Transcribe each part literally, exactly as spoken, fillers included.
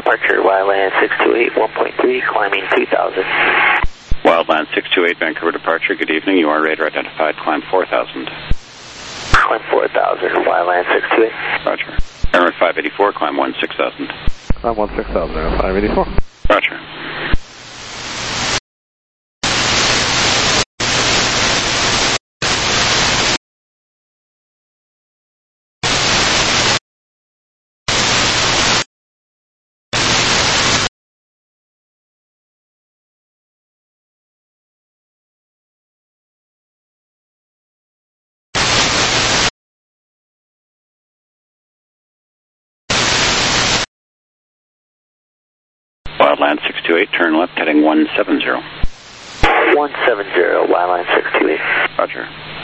departure, Wildland six two eight, one point three, climbing two thousand. Wildland six two eight, Vancouver departure, good evening. You are radar identified, climb four thousand. Climb four thousand, Wildland six two eight. Roger. Emirates five eighty-four, climb one six thousand. Climb one six thousand, Emirates five eighty-four. Roger. Wildland six two eight, turn left, heading one seven zero. one seven zero, Wildland six two eight. Roger.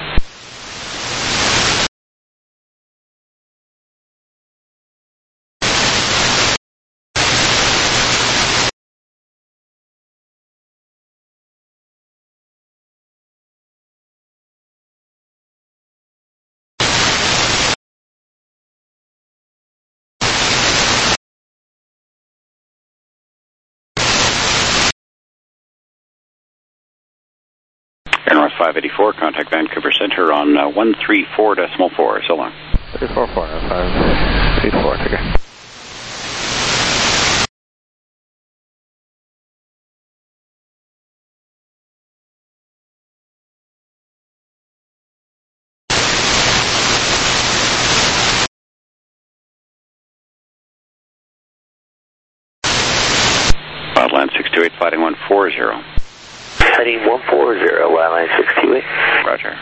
North five eighty-four, contact Vancouver Center on uh, one three four decimal four. So long. three four four, five eight four, take care. Wildland six two eight, fighting one four zero. Heading one four zero, Wildland six two eight. Roger.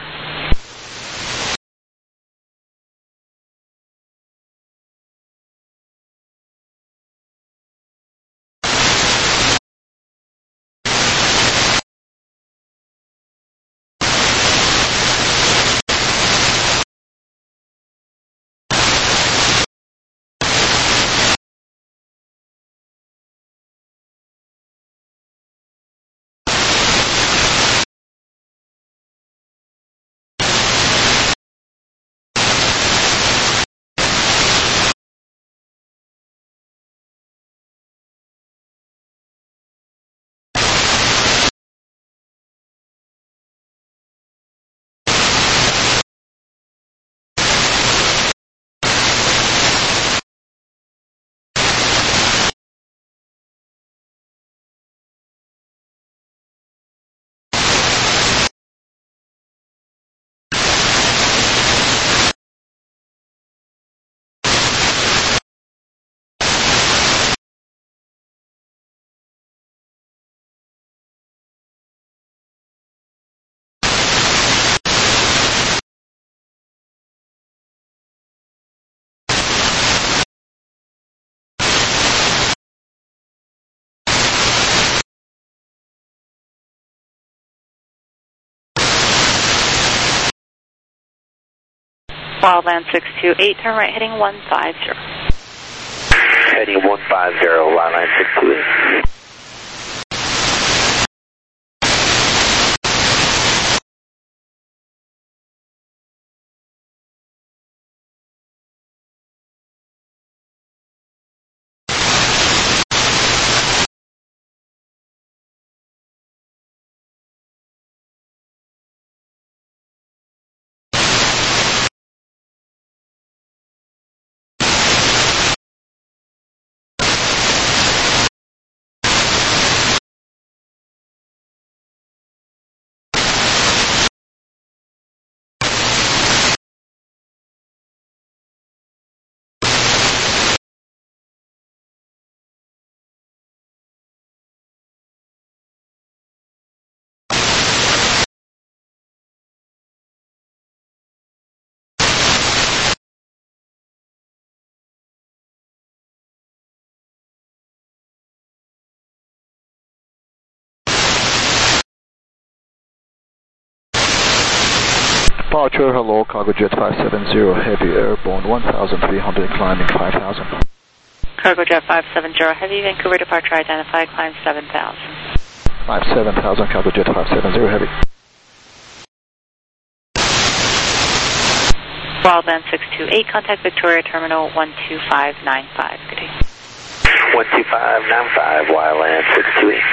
Wildland six two eight, turn right, heading one five zero. Heading one five zero, Wildland six two eight. Departure, hello, cargo jet five seven zero, heavy airborne, one thousand three hundred, climbing five thousand. Cargo jet five seven zero, heavy, Vancouver departure identified, climb seven thousand. five seven thousand, cargo jet five seven zero, heavy. Wildland six two eight, contact Victoria Terminal one two five nine five. Good day. one two five nine five, Wildland six two eight.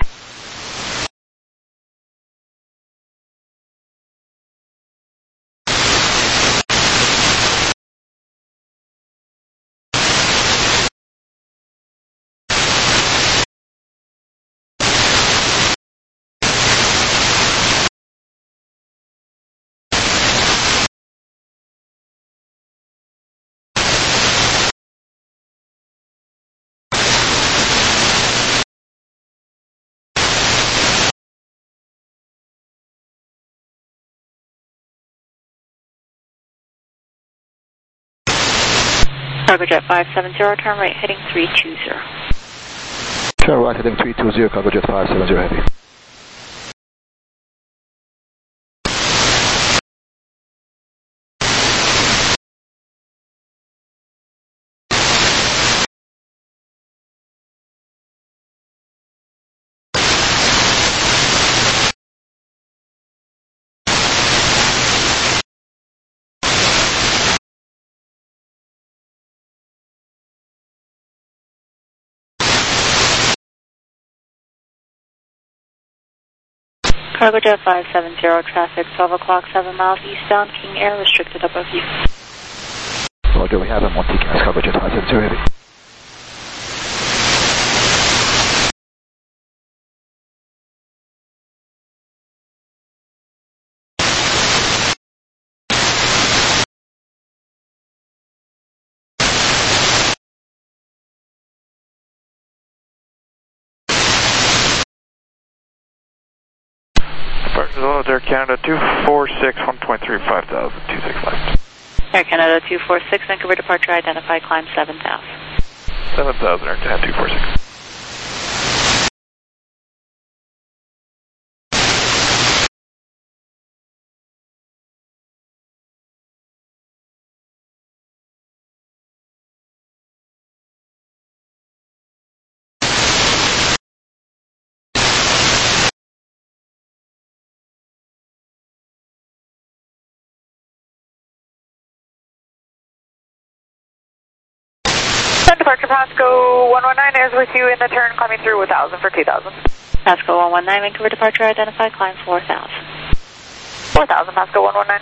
Cargo Jet five seven zero, turn right heading three two zero. Turn right heading three two zero, Cargo Jet five seven zero heavy. Cargo Jet five seven zero, traffic twelve o'clock, seven miles eastbound, King Air, restricted above you. Roger, we have a Monte Gas, Cargo Jet five seven zero heavy. Department Air Canada two four six, one point three five thousand, two six left. Air Canada two four six, Vancouver departure identified, climb seven thousand. seven thousand, Air Canada two four six. Departure Pasco one one nine is with you in the turn, climbing through one thousand for two thousand. Pasco one one nine, Vancouver departure identified, climb four thousand. four thousand, Pasco one one nine.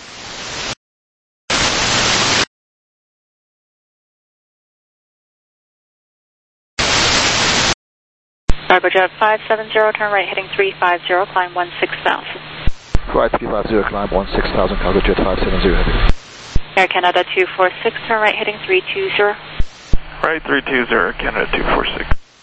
Cargo Jet five seven zero, turn right heading three five zero, climb one six thousand. Right three five zero, climb one six thousand, Cargo Jet five seven zero heavy. Air Canada two four six, turn right heading three two zero. Right three two zero, Canada two four six.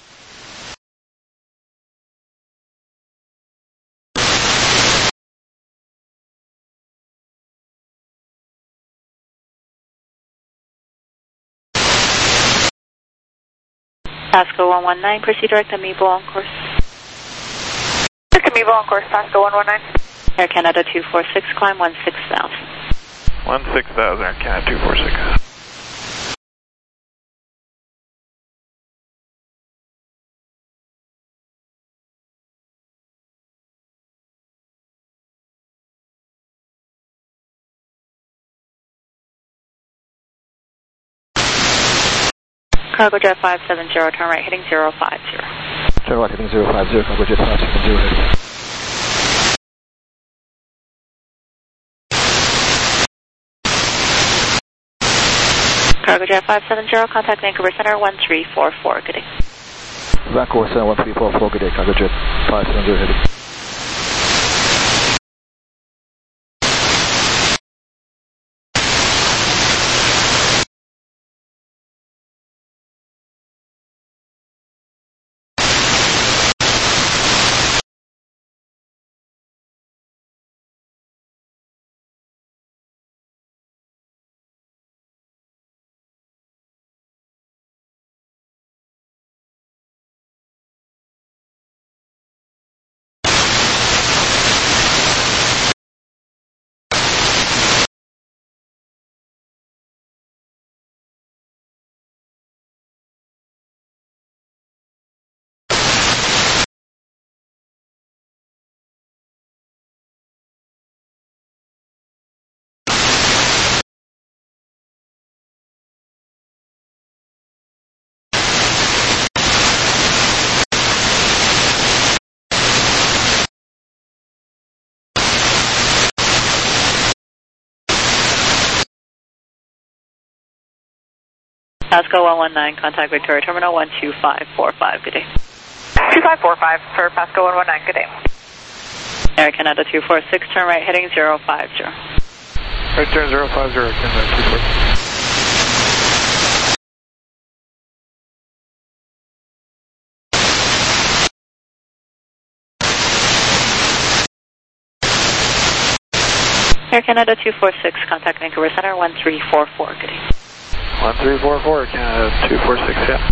Pasco one one nine, proceed direct Amiibo on course. Direct Amiibo on course, Pasco one one nine. Air Canada two four six, climb one six thousand. one six thousand, Air Canada two four six. Cargo Jet five seven zero, turn right heading zero five zero. Turn right heading zero five zero, Cargo Jet five seven zero heavy. Cargo Jet five seven zero, contact Vancouver Center one three four four, good day. Vancouver Center one three four four, good day, Cargo Jet five seven zero heavy. Pasco one one nine, contact Victoria Terminal one two five four five, good day. two five four five for Pasco one one nine, good day. Air Canada two four six, turn right heading zero five zero. Right turn zero five zero, Canada two four six. Air Canada two four six, contact Vancouver Center one three four four, good day. one three four four, Canada two four six, yeah.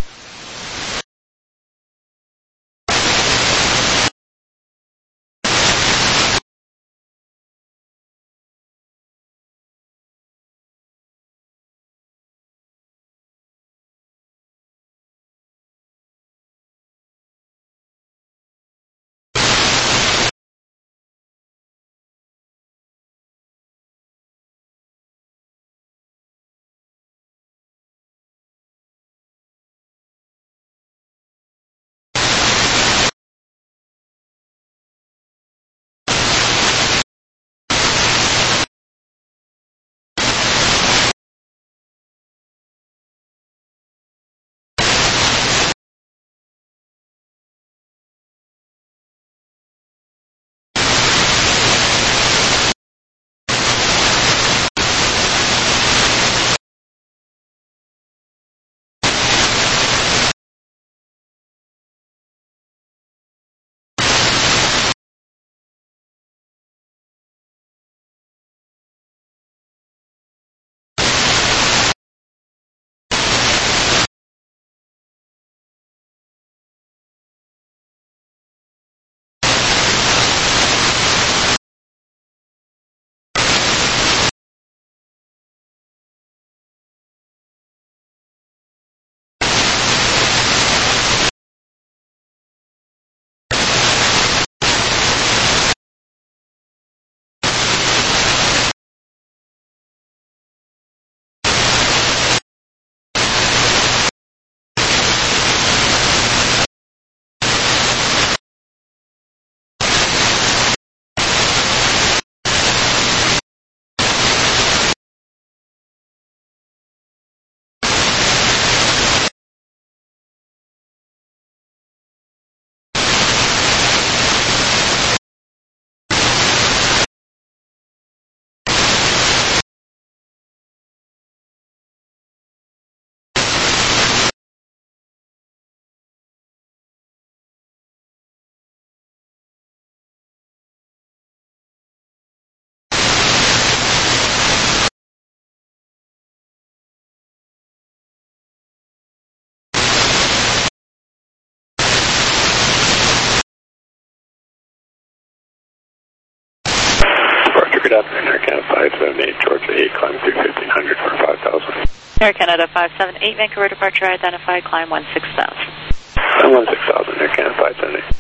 Air Canada five seven eight, Georgia eight, climb through fifteen hundred for five thousand. Air Canada five seven eight, Vancouver departure identified, climb one six thousand. Climb one six thousand, Air Canada five seven eight.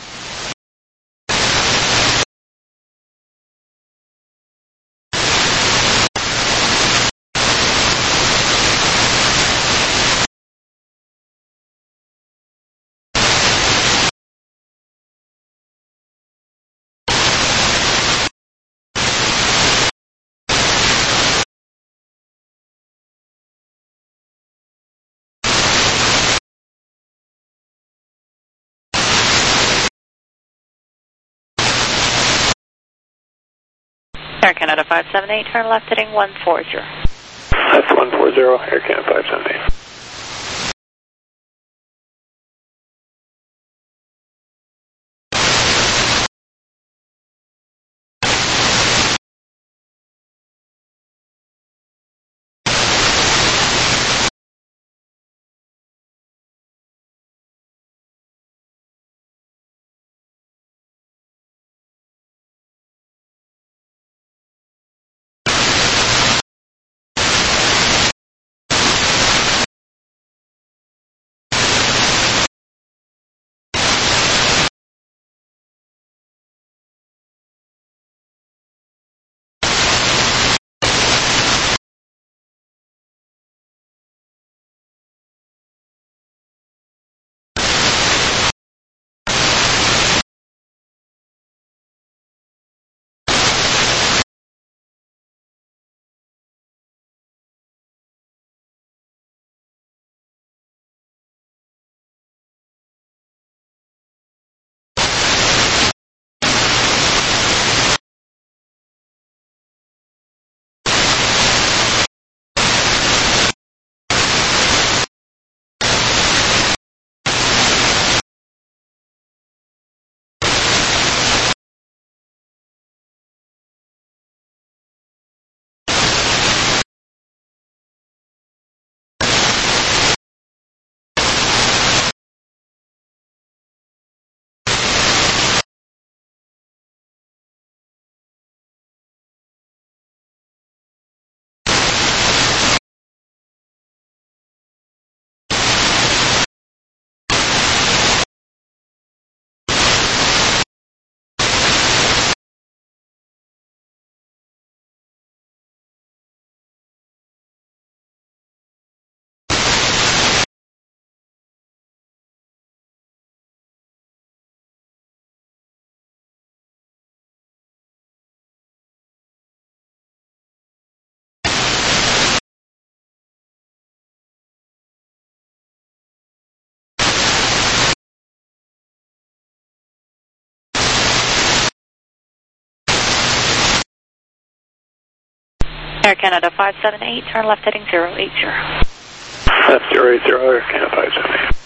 Air Canada five seven eight, turn left heading one four zero. That's one four zero, Air Canada five seven eight. Air Canada five seven eight, turn left heading zero eight zero. Left zero eight zero, Air Canada five seven eight.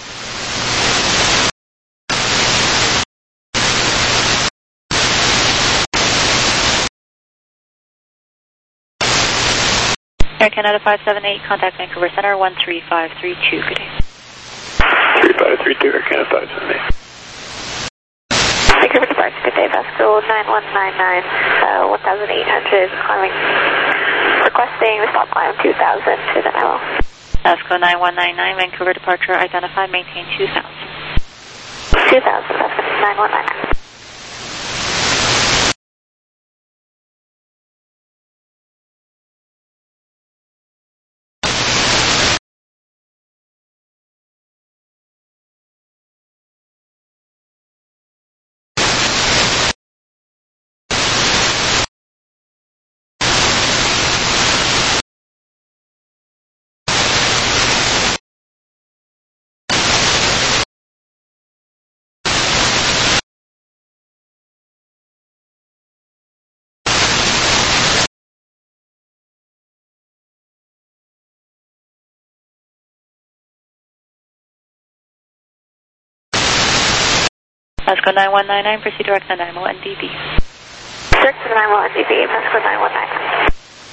Air Canada five seven eight, contact Vancouver Center one three five three two, good day. three five three two, Air Canada five seven eight. Vancouver departure, good day, Vasco nine one nine nine, uh, one thousand eight hundred, climbing, requesting the stop climb two thousand to the M L. Vasco nine one nine nine, Vancouver departure, identified, maintain two thousand. two thousand, Vasco nine one nine nine. Vasco nine one nine nine, proceed direct to nine one N D B. Direct to nine one N D B, Vasco nine one nine nine.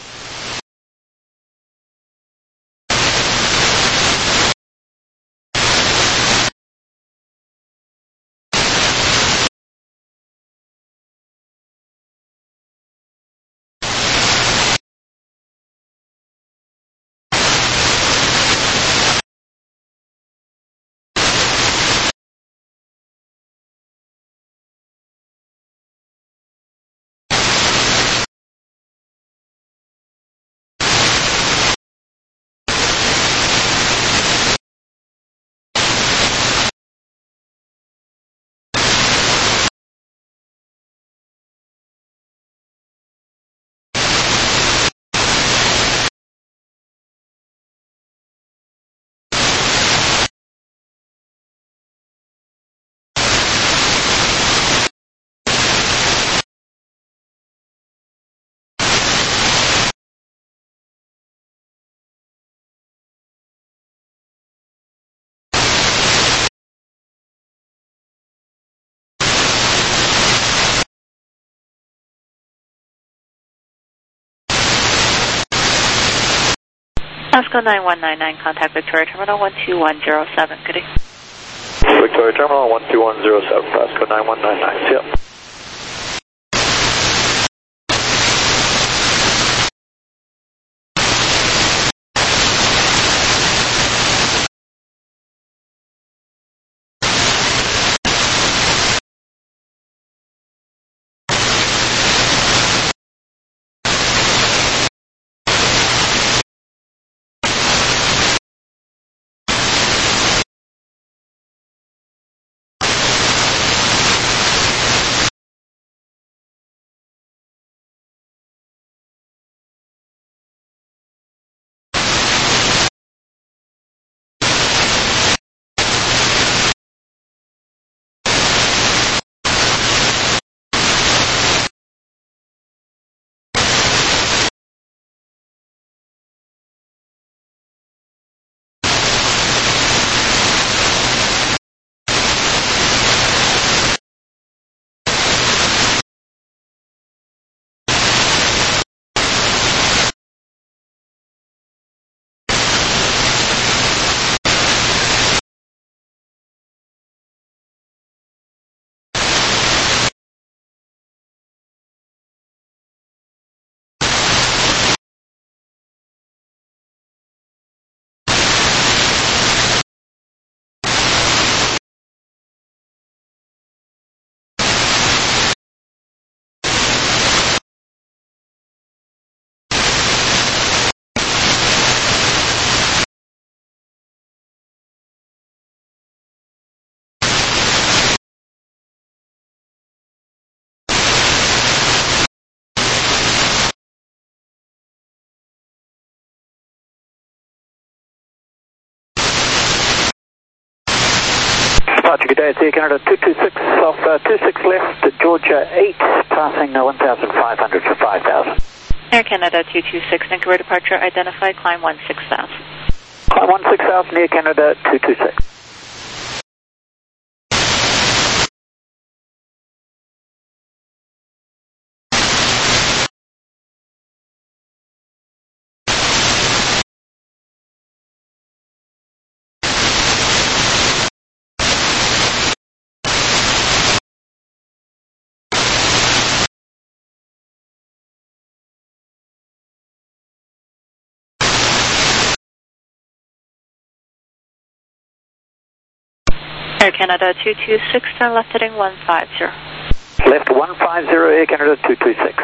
Vasco nine one nine nine, contact Victoria Terminal one two one zero seven, good day. Victoria Terminal one two one zero seven, Vasco nine one nine nine, see ya. Departure, good day, it's Air Canada two two six off uh, two six left, Georgia eight, passing uh, one thousand five hundred for five thousand. Air Canada two two six, Vancouver departure identified, climb one six thousand. Climb one six thousand, Air Canada two two six. Air Canada two two six, turn left heading one five zero. Left one five zero, Air Canada two two six.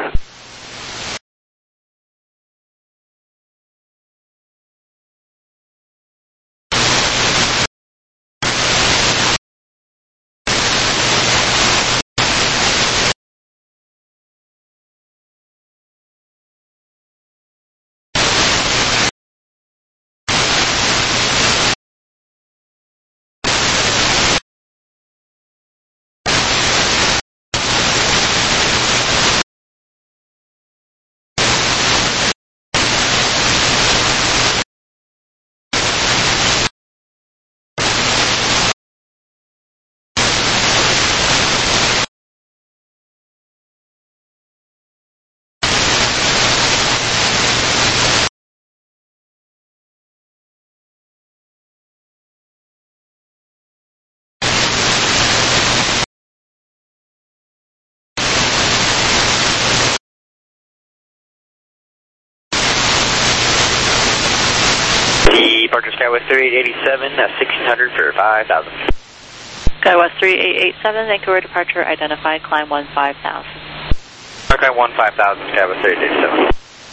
Departure SkyWest three eight eight seven, uh, sixteen hundred for five thousand. SkyWest three eight eight seven, Vancouver departure identified, climb one five thousand. Okay, one five thousand, SkyWest three eight eight seven.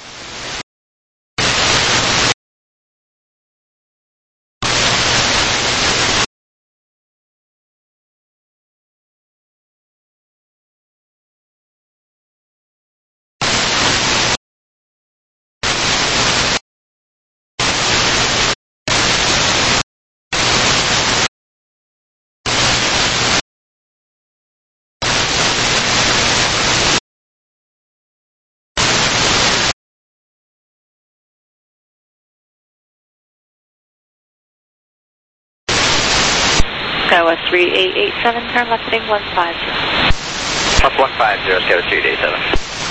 SkyWest three eight eight seven, turn left heading one five zero. Up one five zero, SkyWest three eight eight seven.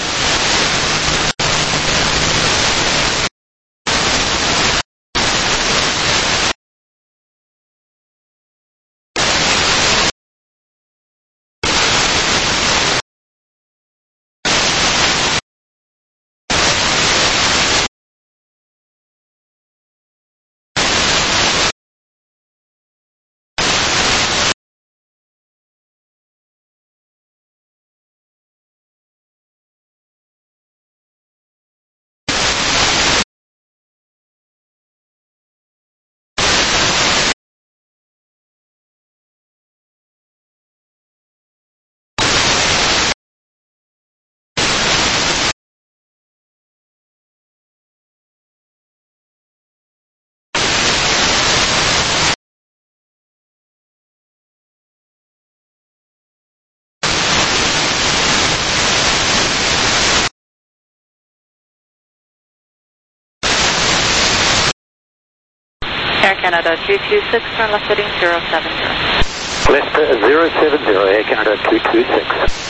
Air Canada two two six, turn left heading zero seven zero. Left uh, zero seven zero, Air Canada two two six.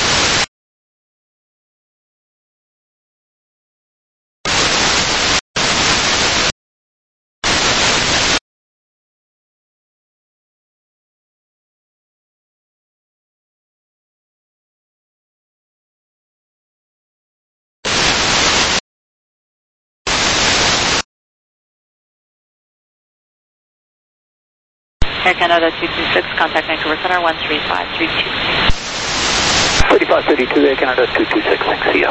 Air Canada two two six, contact Vancouver Center one three five three two. thirty-five thirty-two, Air Canada two two six, thanks, see ya.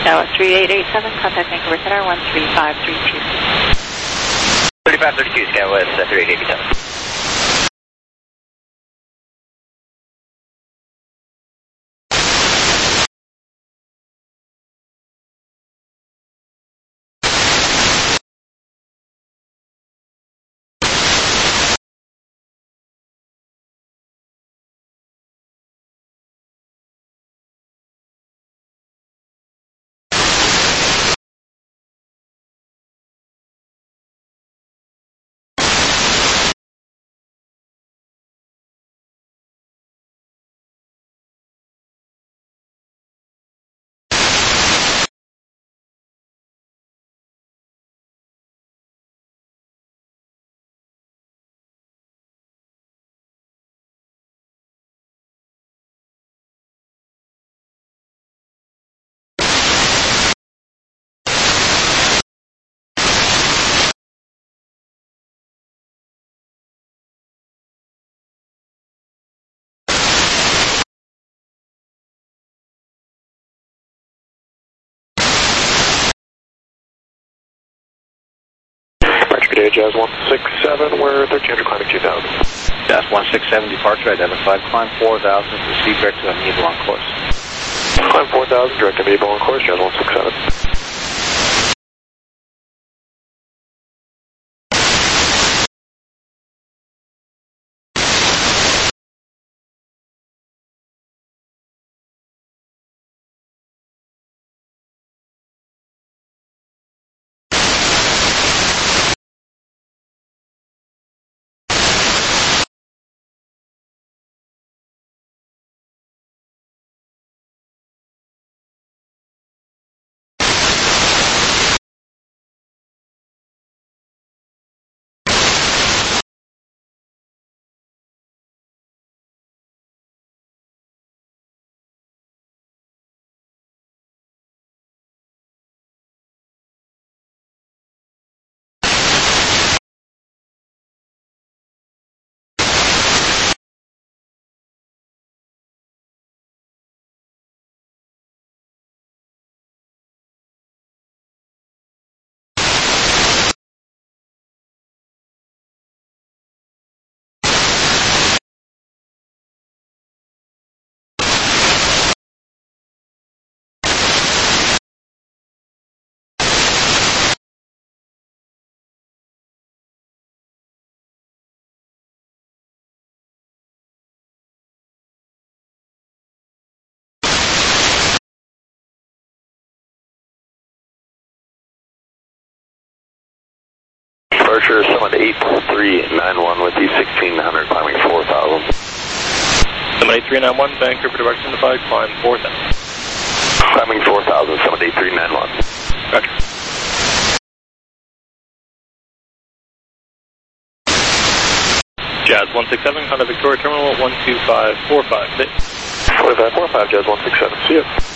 Skywest three eight eight seven, contact Vancouver Center one three five three two. thirty-five thirty-two, Skywest uh, three eight eight seven. Good day, Jazz one six seven, we're thirteen hundred climbing two thousand. Jazz one six seven, departure identified, climb four thousand, proceed direct to Amiable on course. Climb four thousand, direct to Amiable on course, Jazz one six seven. Departure, someone eight three nine one with you, sixteen hundred, climbing four thousand. Someone eight three nine one, Vancouver direction to five, climb four thousand. Climbing four thousand, someone eight three nine one. Roger. Jazz one six seven, contact Victoria Terminal one two five four five six. one two five four five, Jazz one six seven, see you.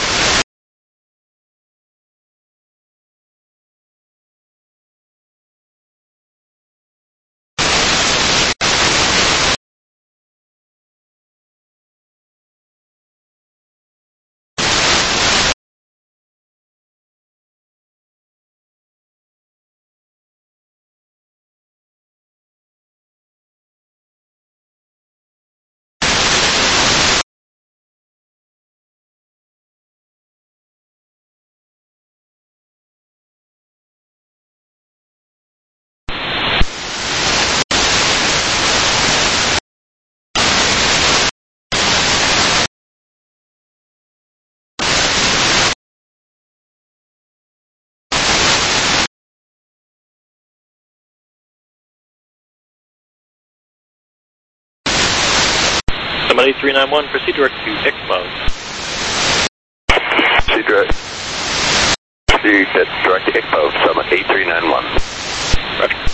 Someone eight three nine one, proceed direct to X mode. Proceed direct. Proceed direct to X mode, someone eight three nine one. Roger.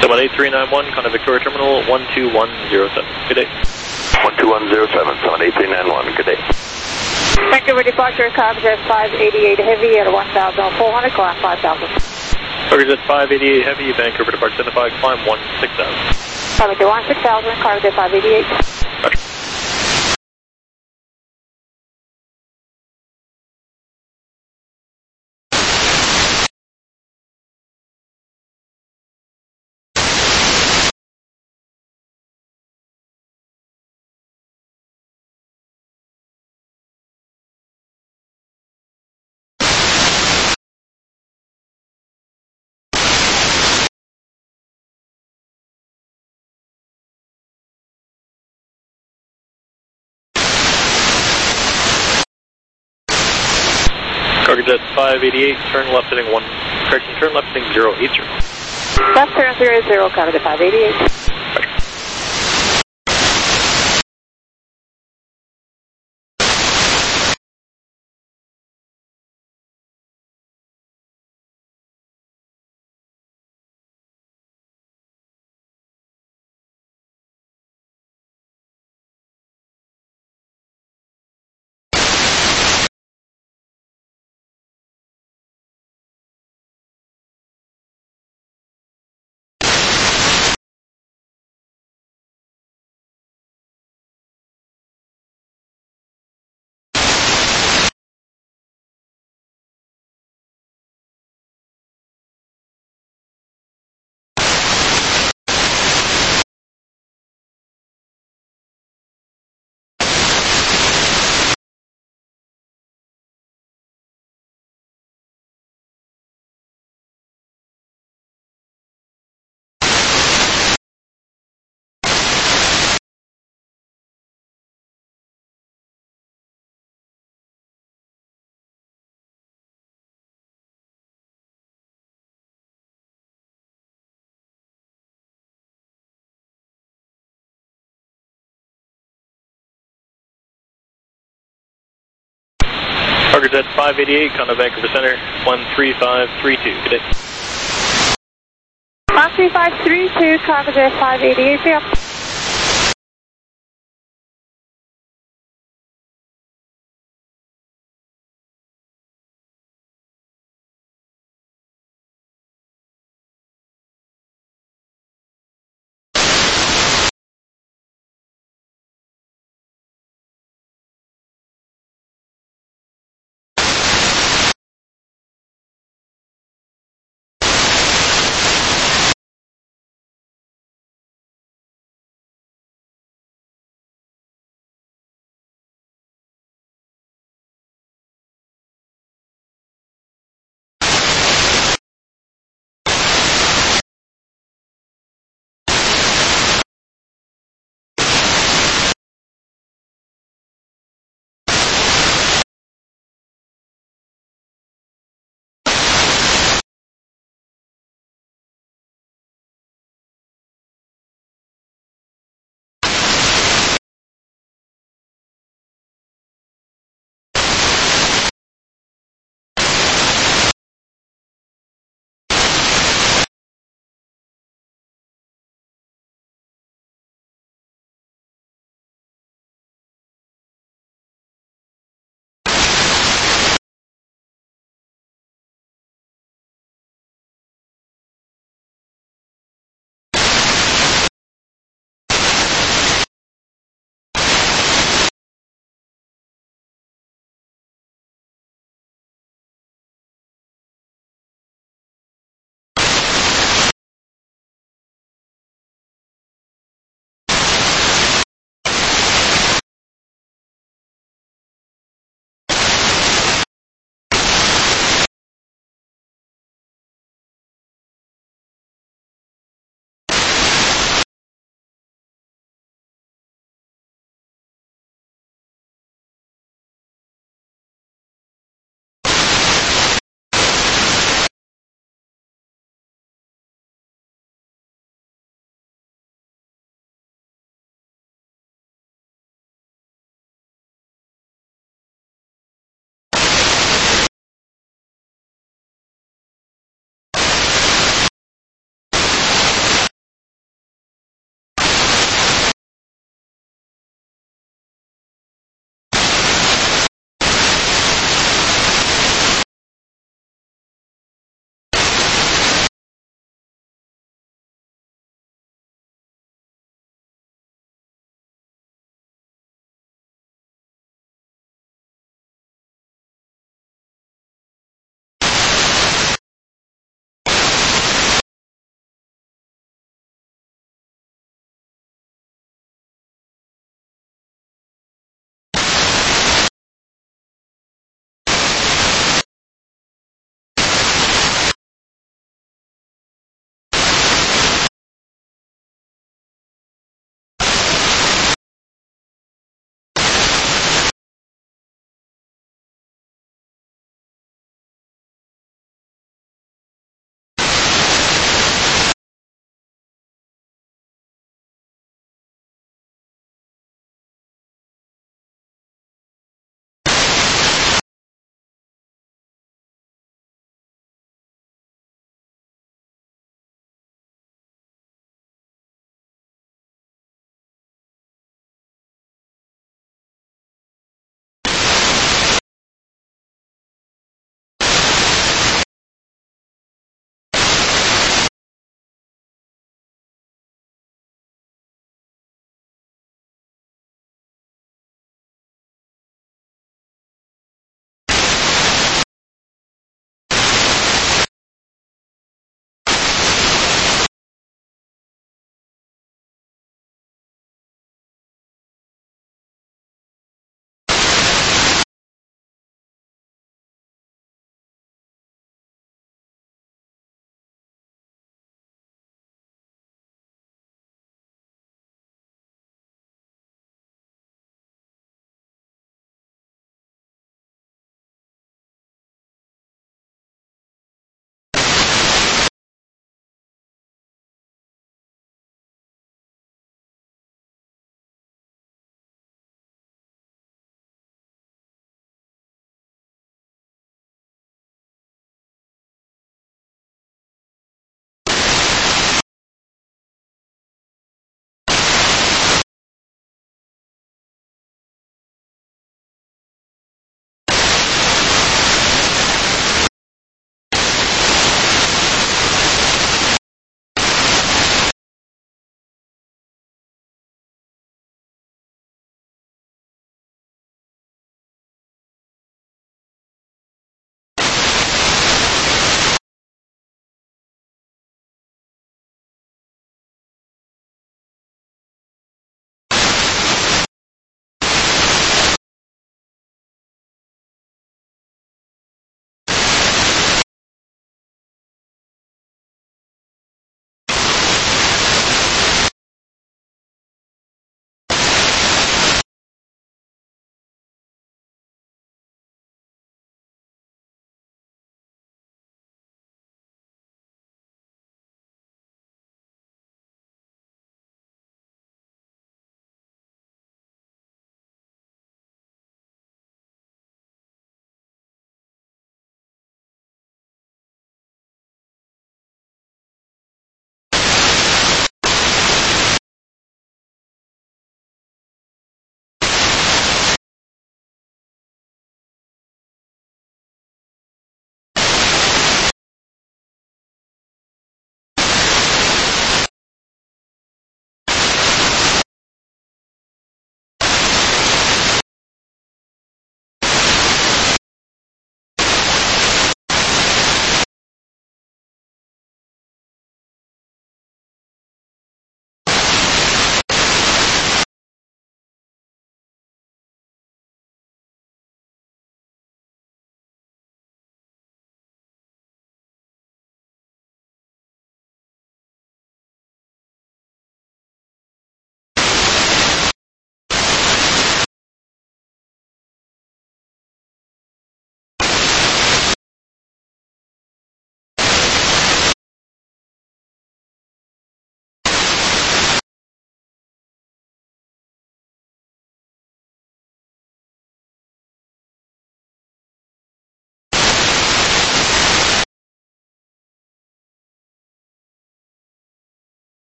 seven eight three nine one, contact Victoria Terminal one two one zero seven. Good day. one two one zero seven, seven eight three nine one, good day. Vancouver departure, Cargojet five eighty-eight Heavy at one thousand four hundred, climb five thousand. Cargojet five eighty-eight Heavy, Vancouver departure identified, climb one six thousand. Climb to one six thousand, Cargojet five eighty-eight. Roger. Cargojet five eighty-eight, turn left heading one, correction, turn left heading zero eight zero. Left turn zero zero, Cargojet five eighty-eight. Roger. Cargojet five eighty-eight, contact Vancouver Center one three five three two. Good day. one three five three two, Cargojet five eighty-eight.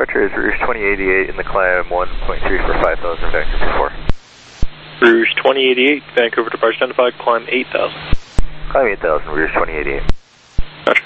Departure is Rouge twenty eighty-eight in the climb one point three for five thousand, Vancouver four. Rouge twenty eighty-eight, Vancouver departure identified, climb eight thousand. Climb eight thousand, Rouge twenty eighty-eight. Roger.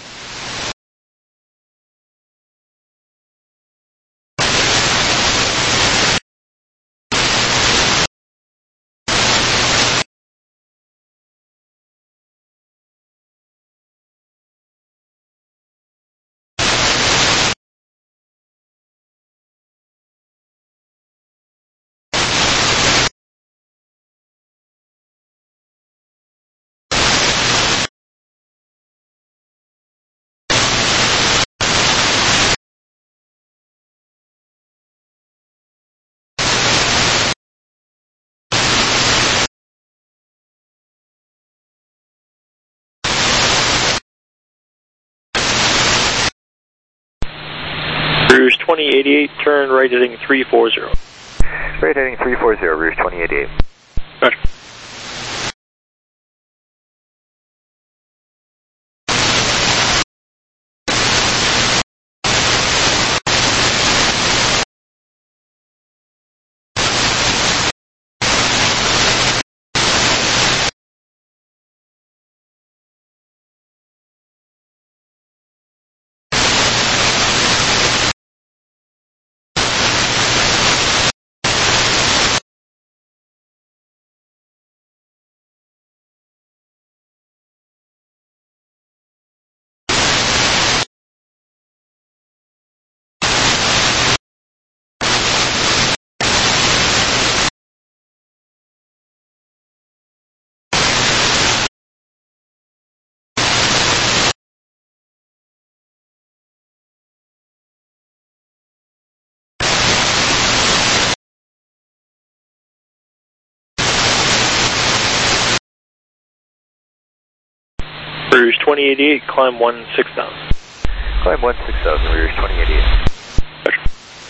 Rouge twenty eighty-eight, turn right heading three forty. Right heading three forty, Rouge twenty eighty-eight. Roger. Rouge twenty eighty-eight, climb one six thousand. Climb one six thousand, Rouge twenty eighty-eight. Roger.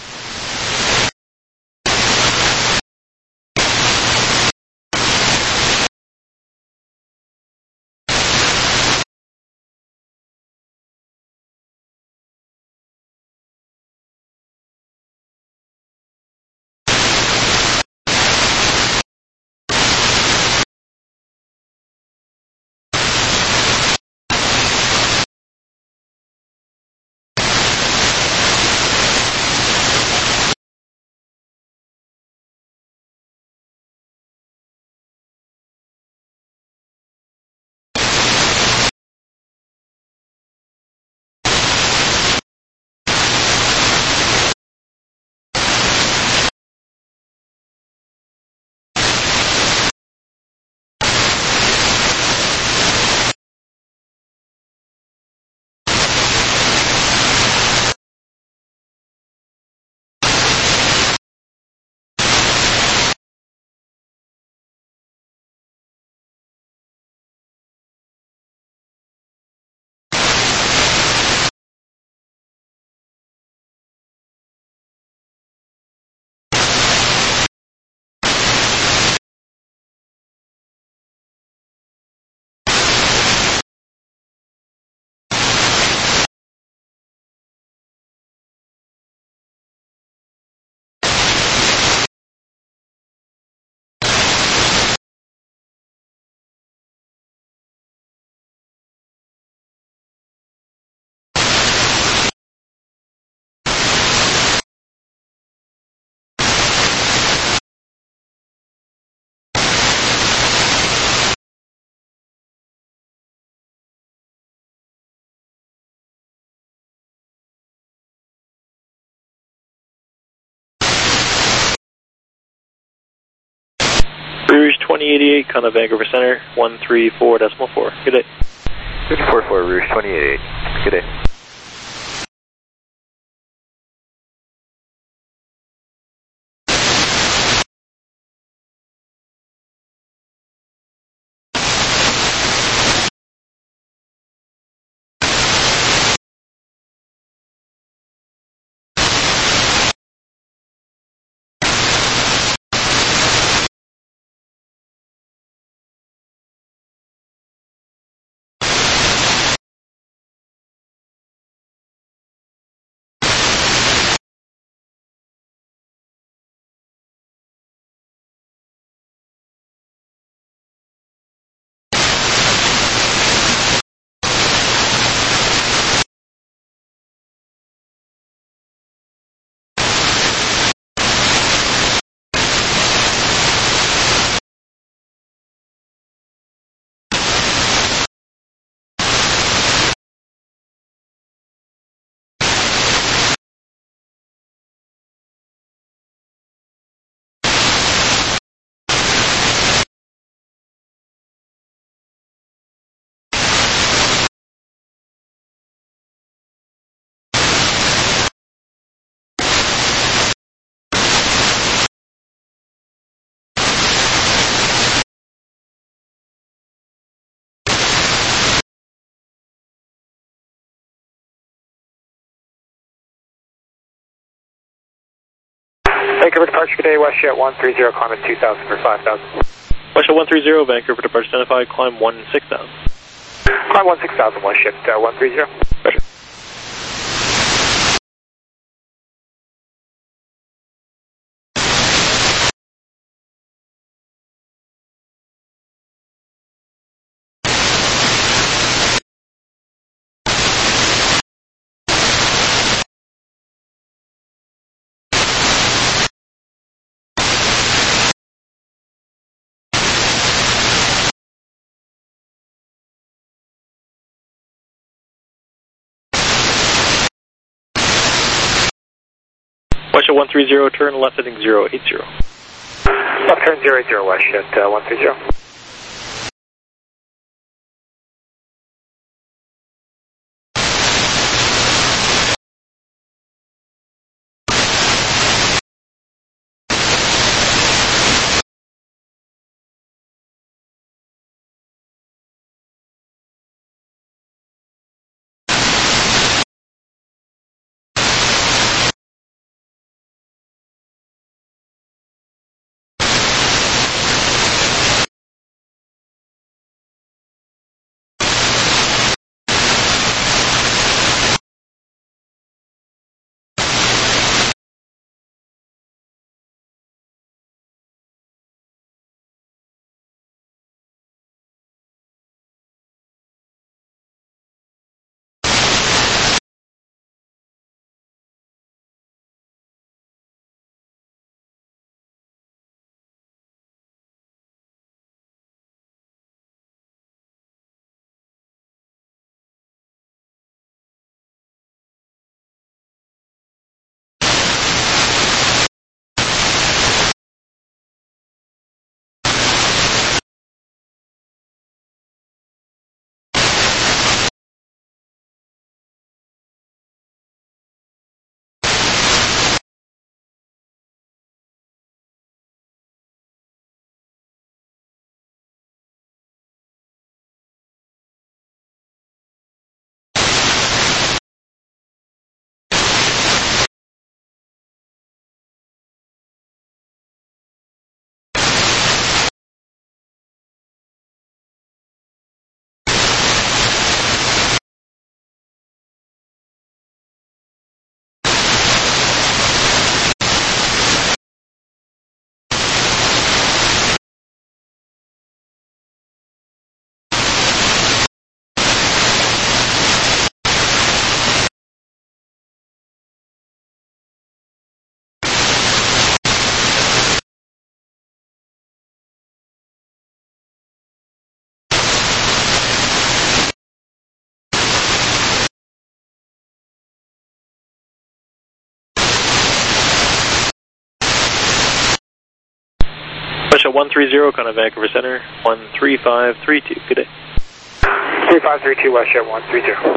Rouge twenty eighty-eight, Contact Vancouver Center, one three four decimal four. Good day. three four four, Rouge twenty eighty-eight. Good day. Vancouver departure today, WestJet one three zero, climb at two thousand for five thousand. WestJet one three zero, Vancouver departure identified, climb one six thousand. Climb one six thousand, WestJet uh, one three zero. Roger. WestJet one three zero, turn left heading zero eight zero. Left turn zero eight zero, WestJet uh, one three zero. WestJet one three zero, kind of Vancouver Center, one three five three two. Good day. three five three two, WestJet one three zero.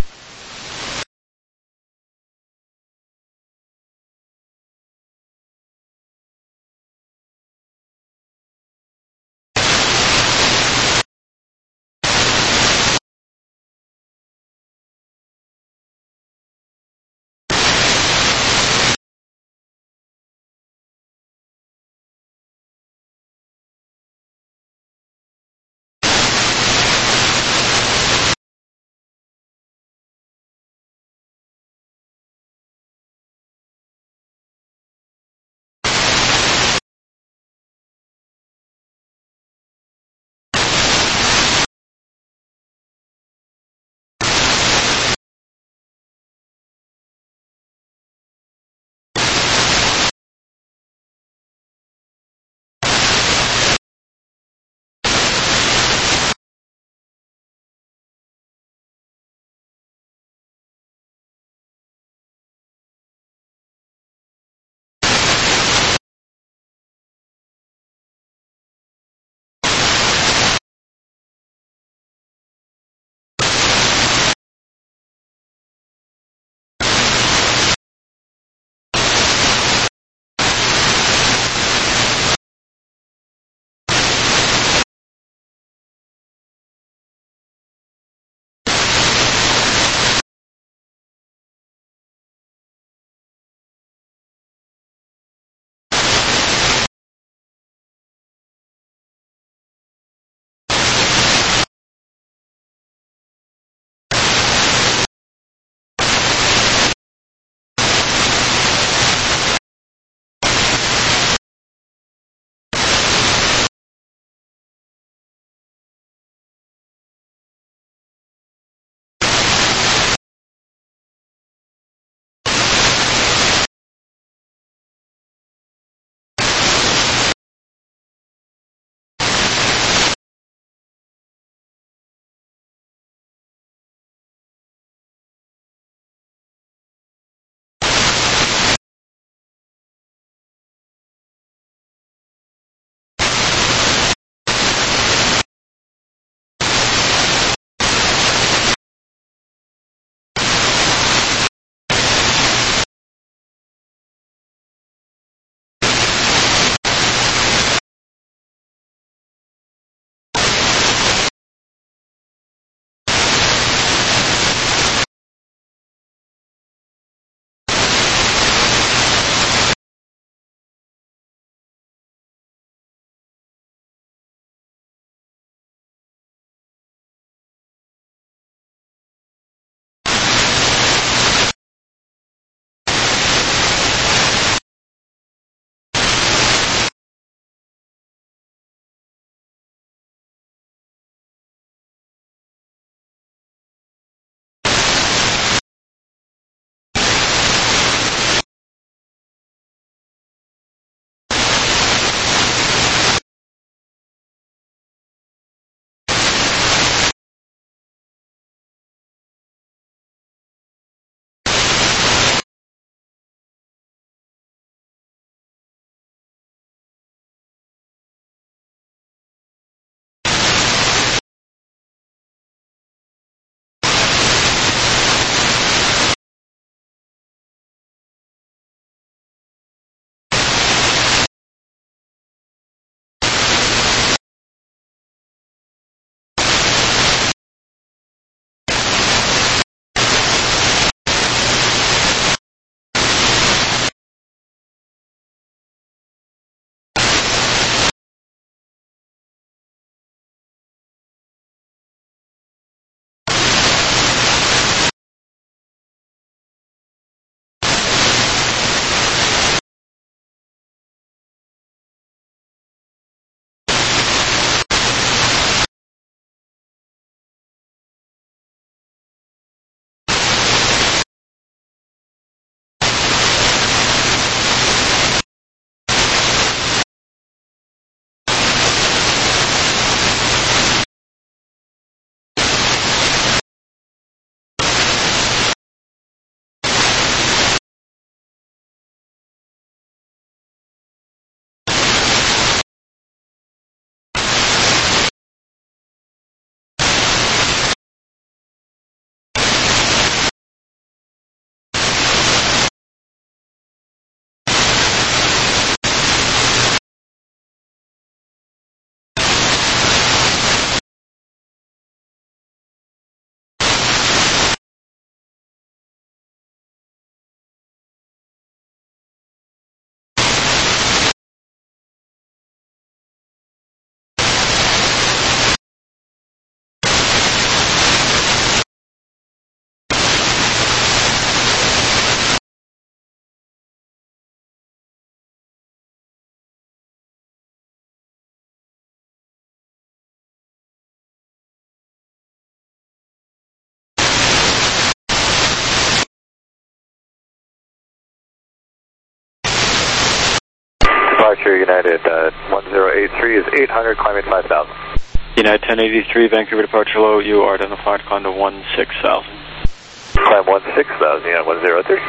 departure United uh, one zero eight three is eight hundred, climbing five thousand. United ten eighty-three, Vancouver departure low, you are identified, climb to one six thousand. Climb one six thousand, United one zero three.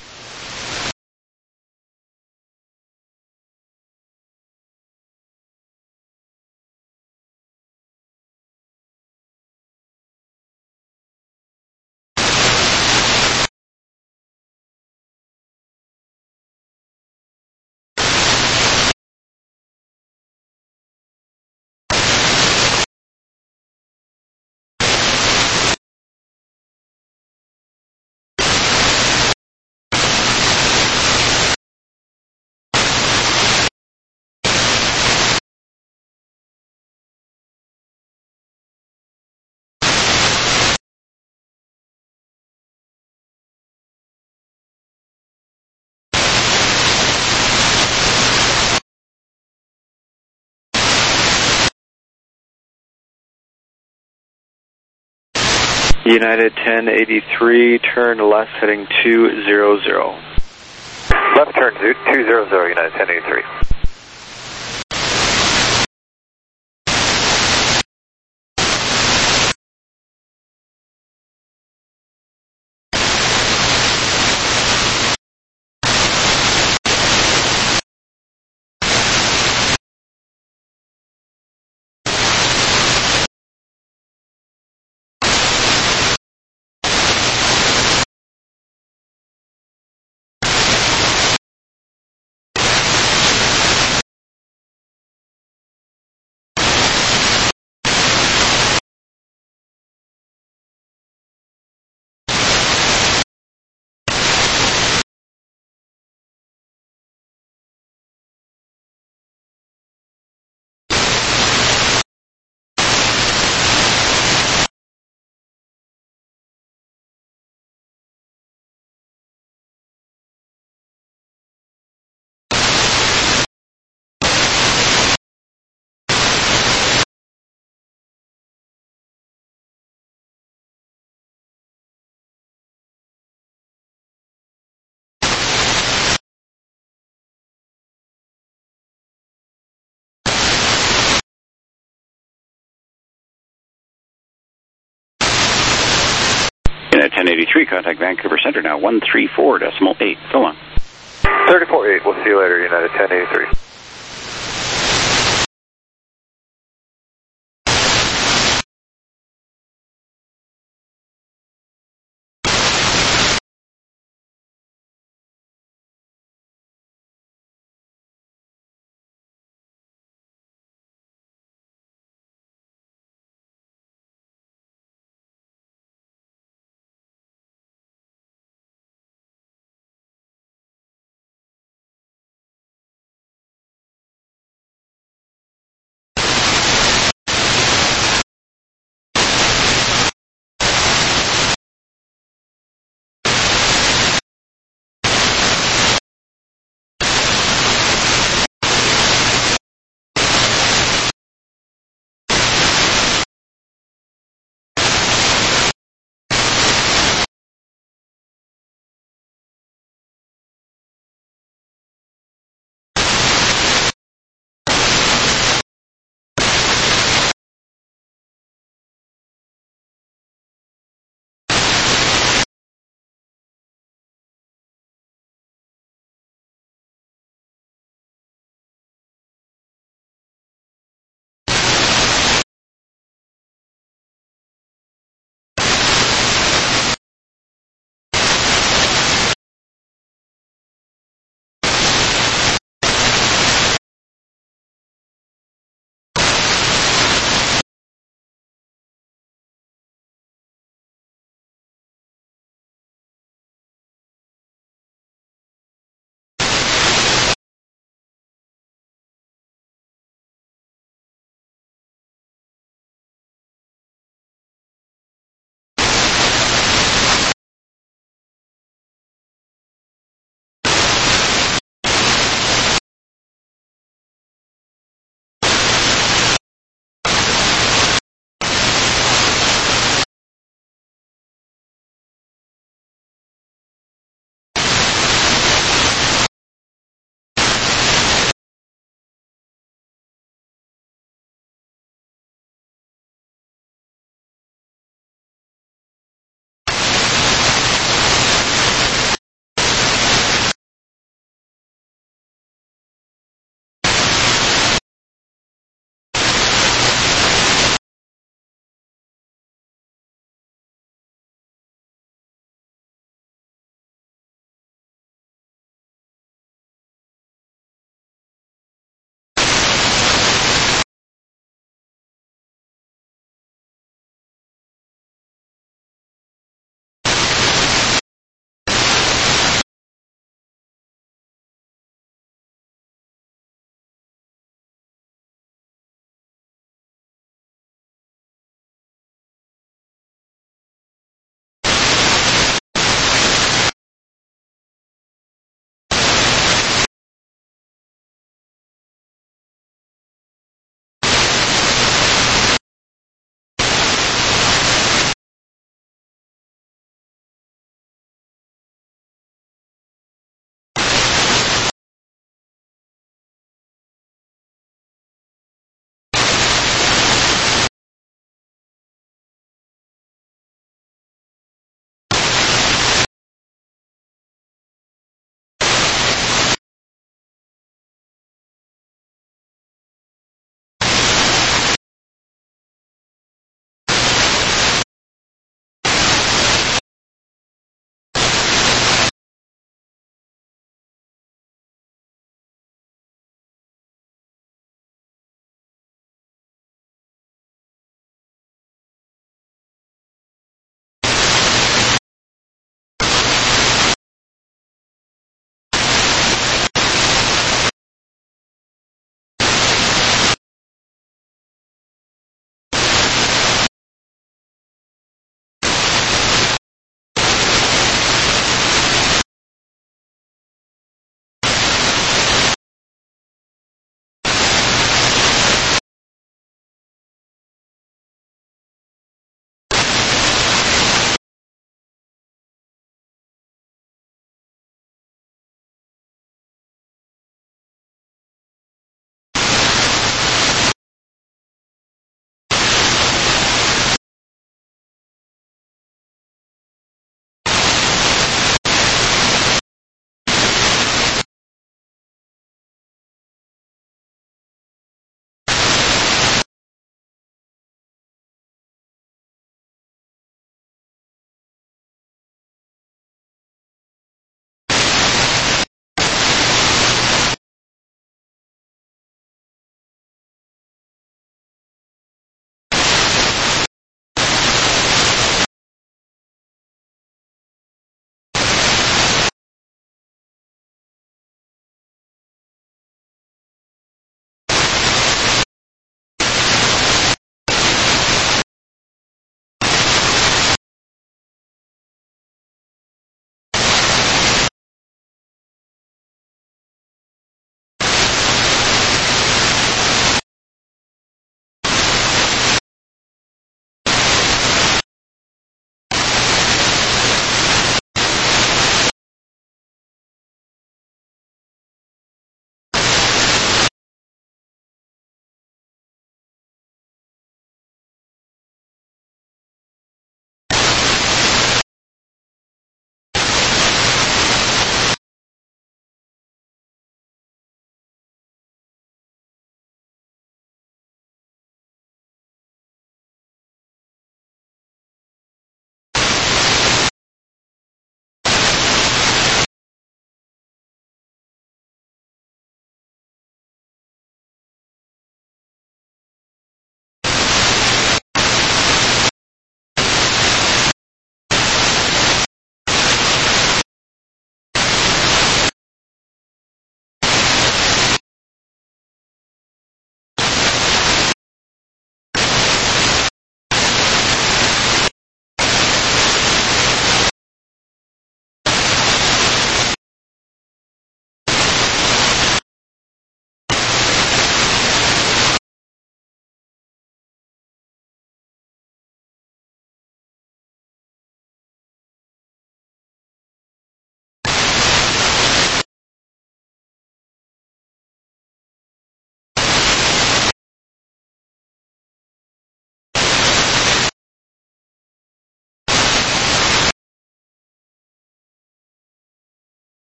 United ten eighty-three, turn left heading two zero zero. Left turn two zero zero, United ten eighty-three. United ten eighty-three, contact Vancouver Center now, one three four decimal eight. So long. thirty-four eight, we'll see you later, United ten eighty-three.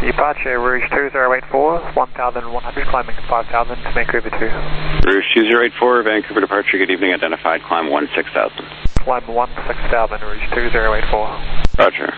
Departure Rouge two zero eight four, one thousand one hundred, climbing five thousand to Vancouver two. Rouge two zero eight four, Vancouver departure, good evening, identified, climb one six thousand. Climb one six thousand, Rouge two zero eight four. Roger.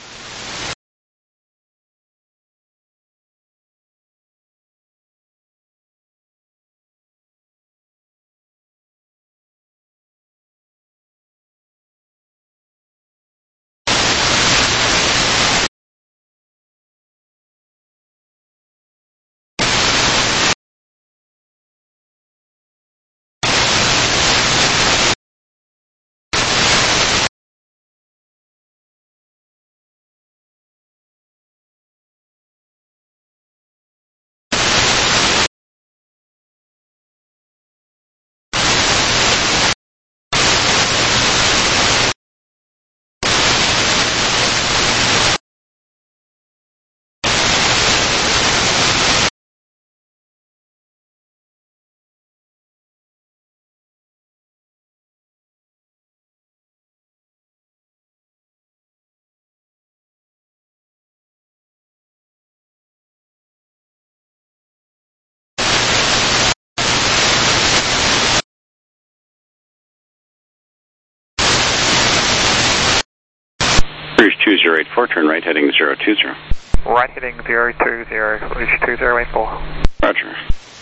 Rouge two zero eight four, turn right heading zero two zero. Right heading zero two zero, Rouge two zero eight four. Roger.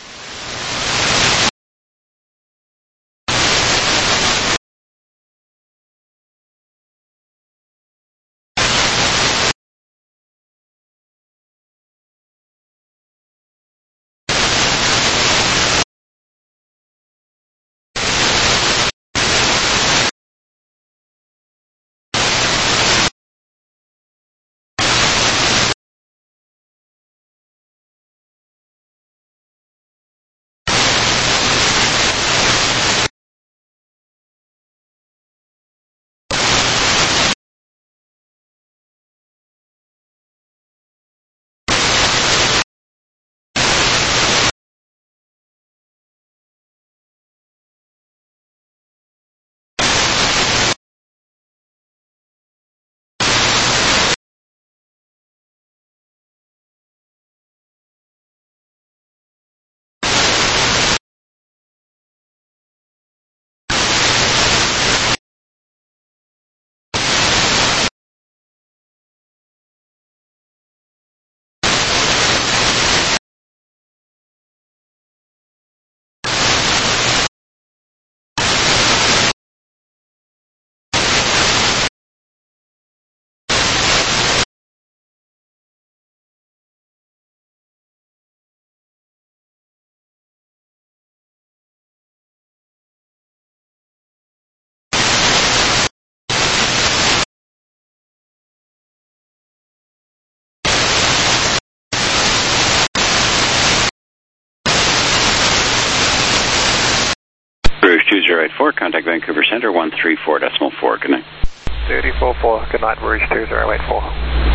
Rouge two zero eight four, contact Vancouver Center, one three four decimal four, good night. thirty four four, good night, Rouge two zero eight four.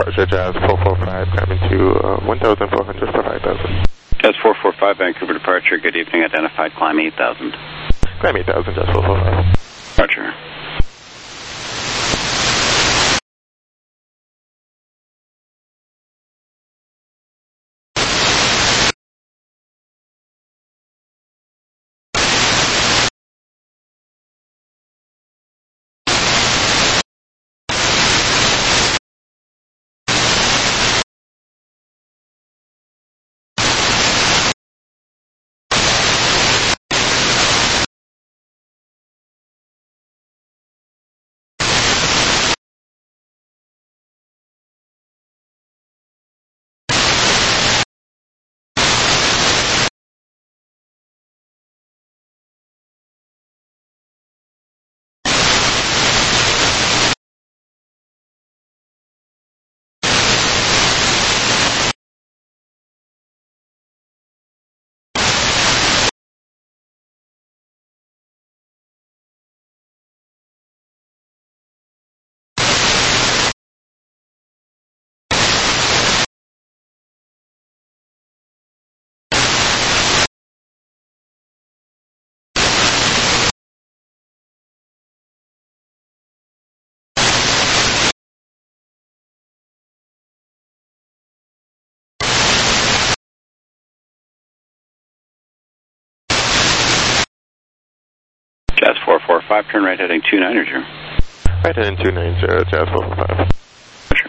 Departure Jazz four four five, climbing to uh, one thousand four hundred for five thousand. Jazz four four five, Vancouver departure, good evening, identified, climb eight thousand. Climb eight thousand, Jazz four four five. Roger. Jazz four four five, turn right heading two nine zero. Right heading two nine zero, Jazz four four five. Sure.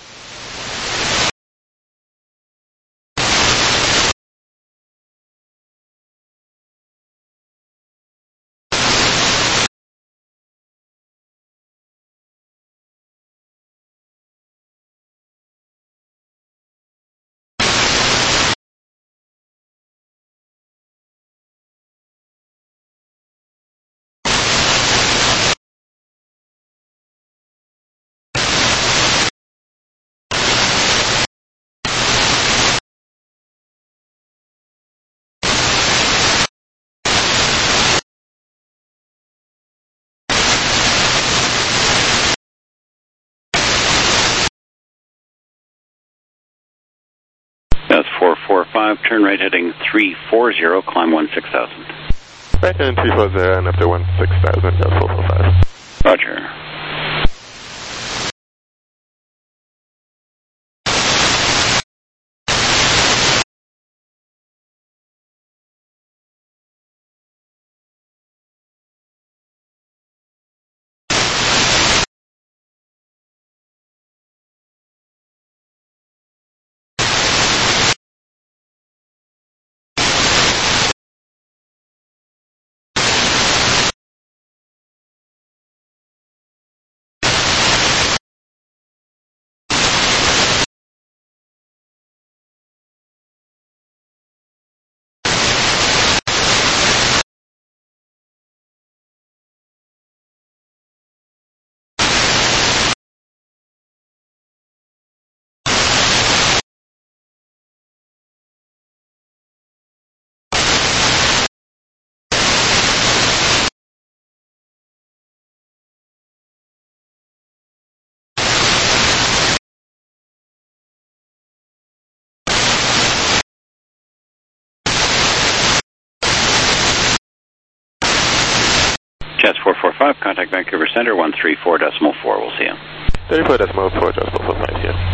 Jazz four four five, turn right heading three four zero, climb one six thousand. Right heading three four zero and after one six thousand, Jazz four four five. Roger. Jazz four four five, contact Vancouver Center, one three four decimal four, we'll see you. thirty-four decimal four, Jazz four four five here.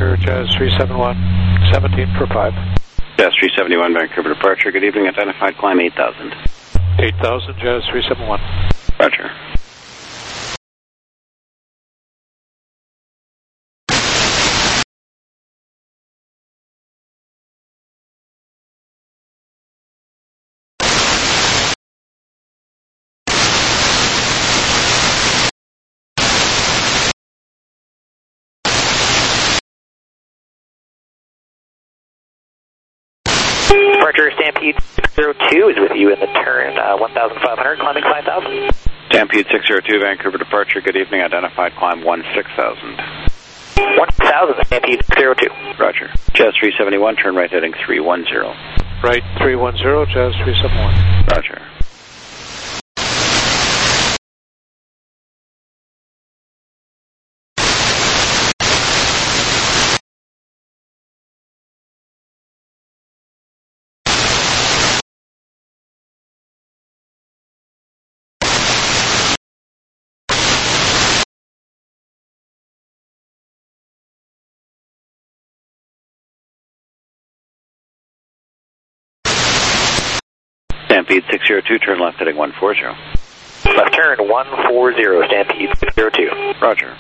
departure, Jazz three seven one, seventeen for five. Jazz three seventy-one, Vancouver departure. Good evening, identified climb eight thousand. eight thousand, Jazz three seven one. Roger. Departure Stampede six zero two is with you in the turn uh, one thousand five hundred, climbing five thousand. Stampede six zero two, Vancouver departure. Good evening, identified climb one six thousand. one thousand, Stampede six zero two. Roger. Jazz three seventy-one, turn right heading three one zero. Right three one zero, Jazz three seven one. Roger. Stampede six zero two, turn left heading one four zero. Left turn one four zero, Stampede six zero two. Roger.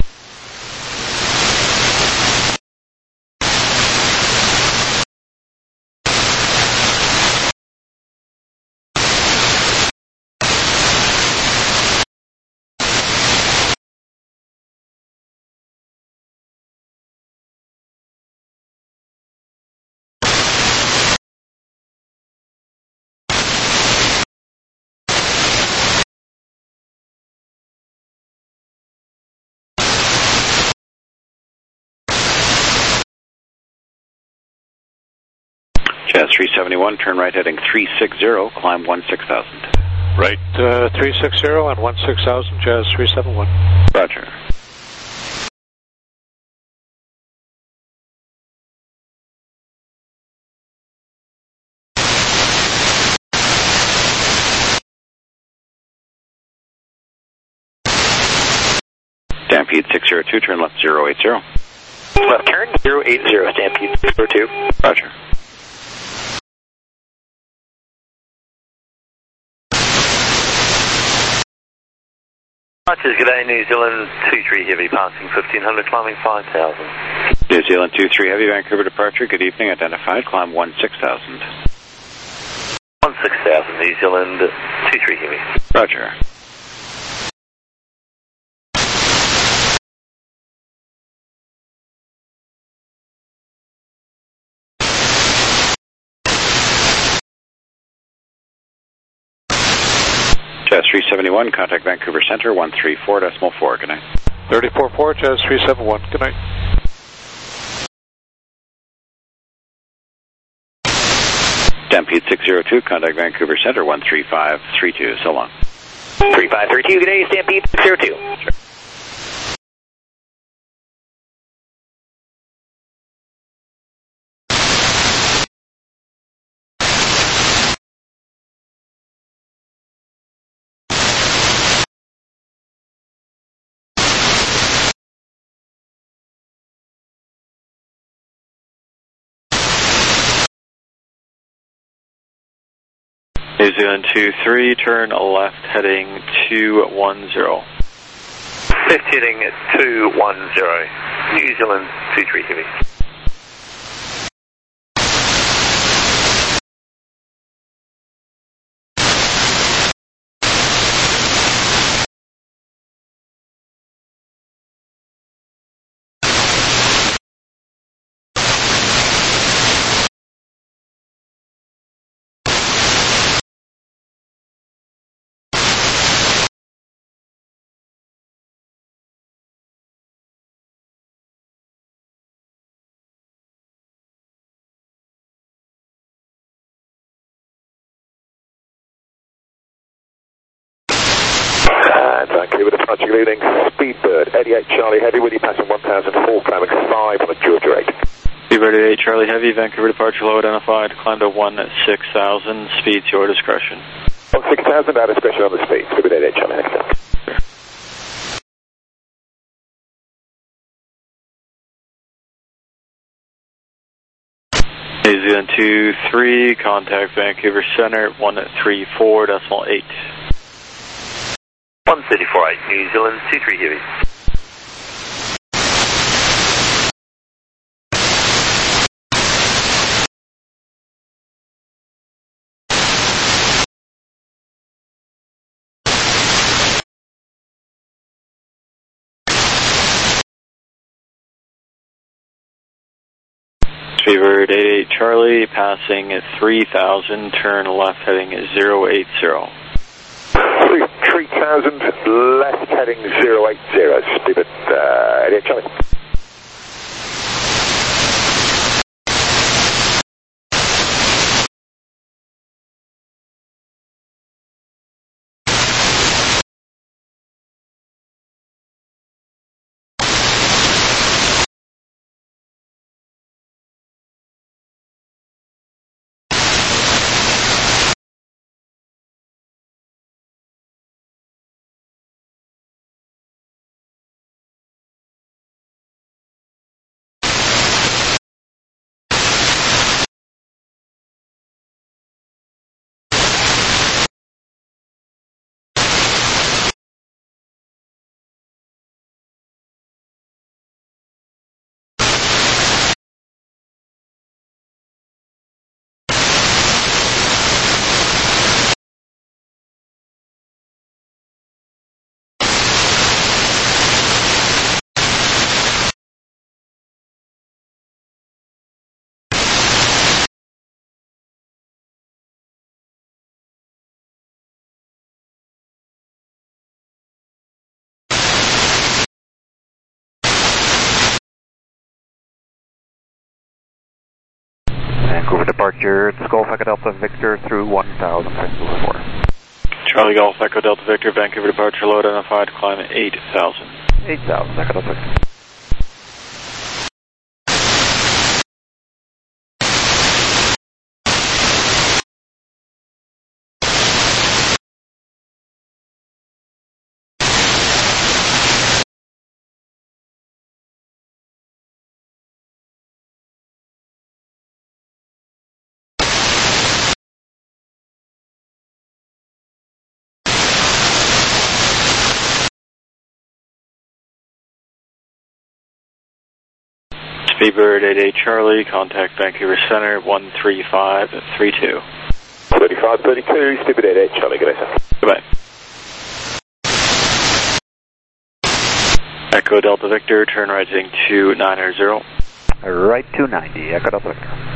Jazz three seventy-one, turn right heading three six zero, climb one six thousand. Right uh, three six zero and one six thousand, Jazz three seven one. Roger. Stampede six zero two, turn left zero eight zero. Left turn zero eight zero, Stampede six zero two. Roger. Good day, New Zealand two three Heavy, passing fifteen hundred, climbing five thousand. New Zealand two three Heavy, Vancouver departure. Good evening, identified, climb one six thousand. one six thousand, New Zealand two three Heavy. Roger. Jazz three seventy-one, contact Vancouver Center, one three four decimal four. Good night. thirty-four four, Jazz three seven one. Good night. Stampede six zero two, contact Vancouver Center, one three five three two. So long. three five three two, good day, Stampede six zero two. Sure. New Zealand two three, turn left heading two one zero. Left heading two one zero. New Zealand two three Heavy. Vancouver departure leading Speedbird eighty-eight Charlie Heavy with you passing one thousand four, climbing five on the Georgia eight. Speedbird eighty-eight Charlie Heavy, Vancouver departure low identified, climb to one six thousand, speed's your discretion. one six thousand, our discretion on the speed, Speedbird eighty-eight Charlie Heavy. New Zealand two three, contact Vancouver Center, one three four decimal eight. one thirty-four eight, New Zealand two three heavy. Speedbird eight eight Charlie, passing at three thousand, turn left heading zero eight zero. three thousand, left heading zero eight zero, Speedbird uh, eight eight Charlie. Vancouver departure, Golf Echo Delta Victor through one thousand, Vancouver four. Charlie Golf Echo Delta Victor, Vancouver departure, low identified, climb at eight thousand. eight thousand, Echo Delta Victor. Speedbird eight eight Charlie, contact Vancouver Center, one three five three two. thirty-five thirty-two, Speedbird eight eight Charlie, good day, sir. Goodbye. Echo Delta Victor, turn right heading two nine zero. Right two ninety, Echo Delta Victor.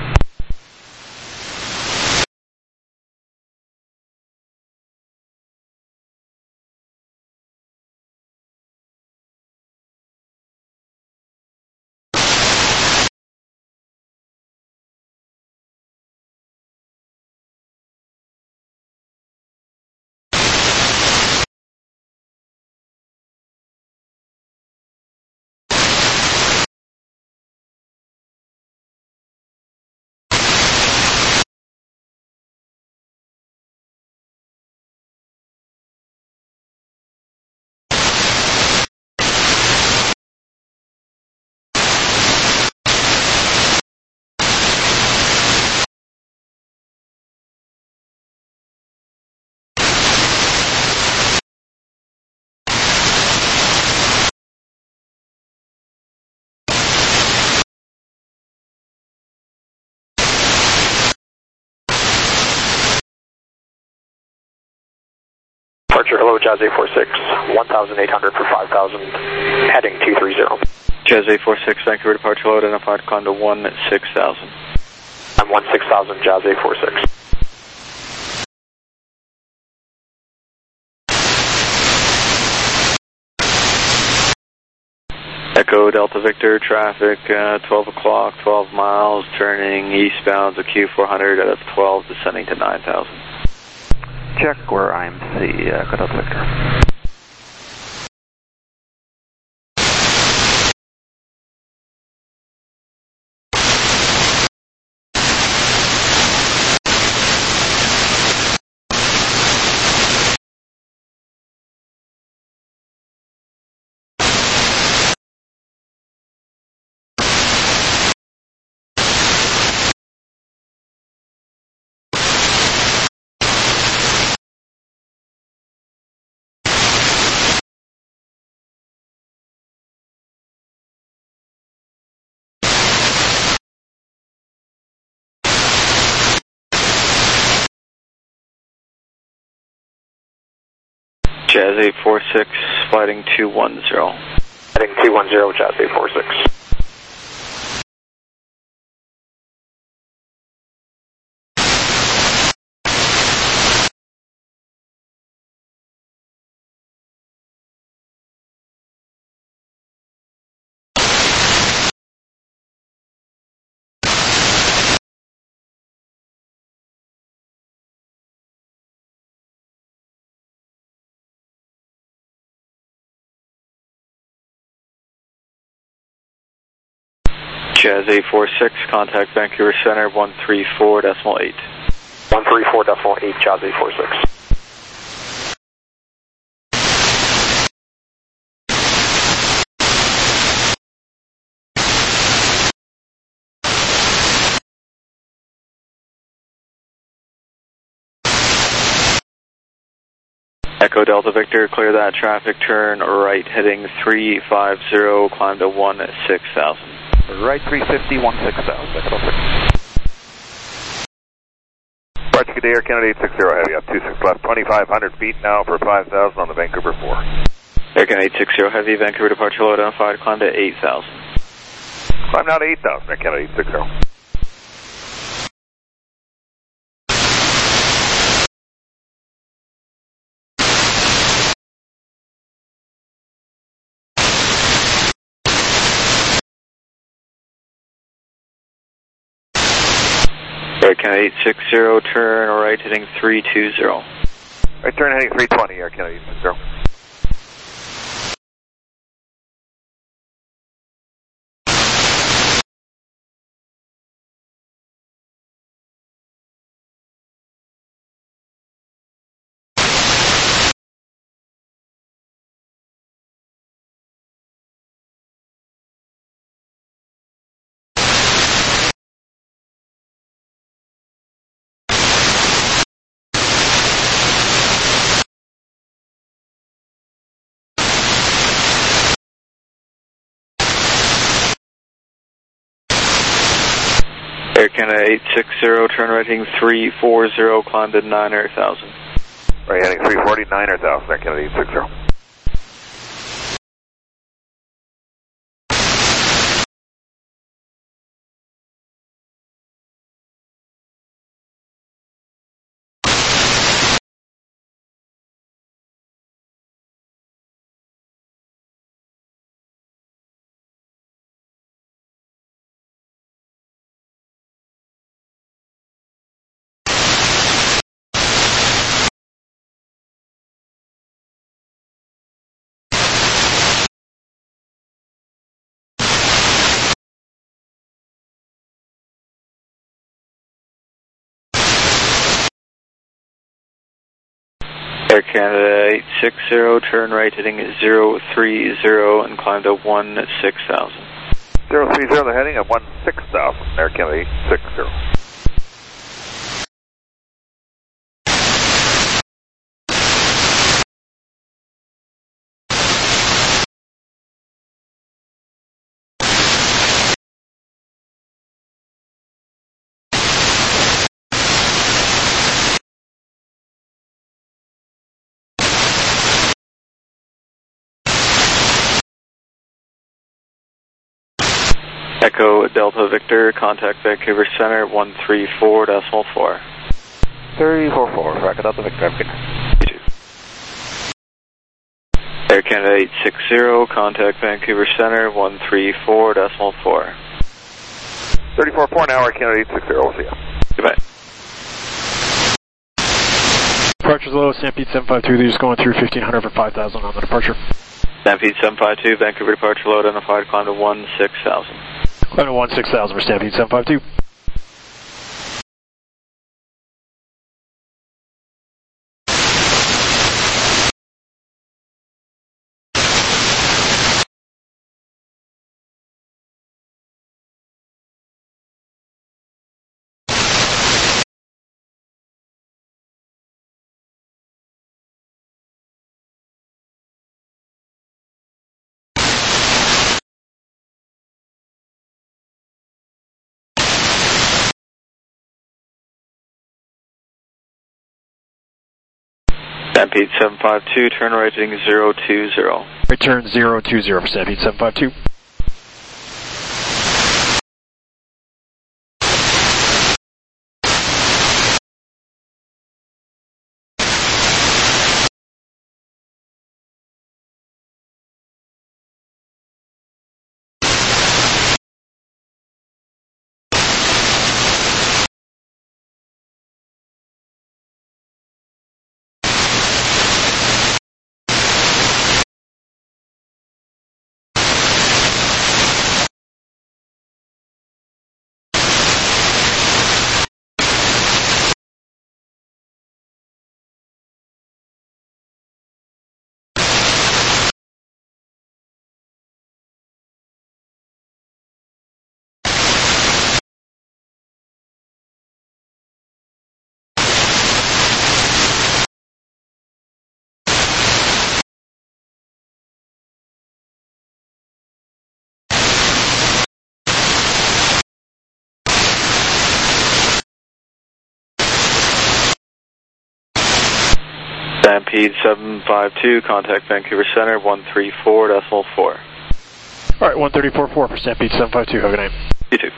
Departure, hello, Jazz eight four six, one thousand eight hundred for five thousand, heading two three zero. Jazz eight four six, Vancouver departure, low identified, climb to one six thousand. I'm one six thousand, Jazz eight four six. Echo Delta Victor, traffic uh, twelve o'clock, twelve miles, turning eastbound to Q four hundred out of twelve, descending to nine thousand. Check where I M C, Echo Delta Victor. Jazz eight four six, flighting two one zero. Heading two one zero, Jazz eight four six. Jazz eight four six, contact Vancouver Center one three four decimal eight. one three four decimal eight, Jazz eight four six. Echo Delta Victor, clear that traffic, turn right, heading three five zero, climb to one six thousand. Right three fifty, one six thousand, Echo Delta Victor. Departure good day, Air Canada eight six zero, heavy up two six left, twenty-five hundred feet now for five thousand on the Vancouver four. Air Canada eight six zero, heavy, Vancouver departure low identified, climb to eight thousand. Climb now to eight thousand, Air Canada eight six zero. Air Canada eight six zero, turn right, heading three two zero. Right turn heading three twenty, Air Canada eight six zero. Air Canada eight six zero, turn right heading three four zero, climb to nine thousand. Right heading three forty, nine thousand, Air Canada eight six zero. Air Canada eight six zero, turn right heading zero three zero and climb to one six thousand. zero three zero, the heading of one six thousand, Air Canada eight six zero. Echo Delta Victor, contact Vancouver Center one three four decimal four. three four four, Echo Delta Victor, have a good night. Air Canada eight six zero, contact Vancouver Center one three four decimal four. thirty-four four now, Air Canada eight six zero, we'll see you. Goodbye. Departure's low, Stampede seven five two, they're just going through fifteen hundred for five thousand on the departure. Stampede seven five two, Vancouver departure low identified, climb to one six thousand. Climb to one six thousand for Stampede seven five two. Stampede seven five two, turn right heading zero two zero. Return zero two zero for Stampede seven five two. Stampede seven five two, contact Vancouver Center, one three four decimal four. Alright, one thirty four four for Stampede seven five two, have a good night. You too.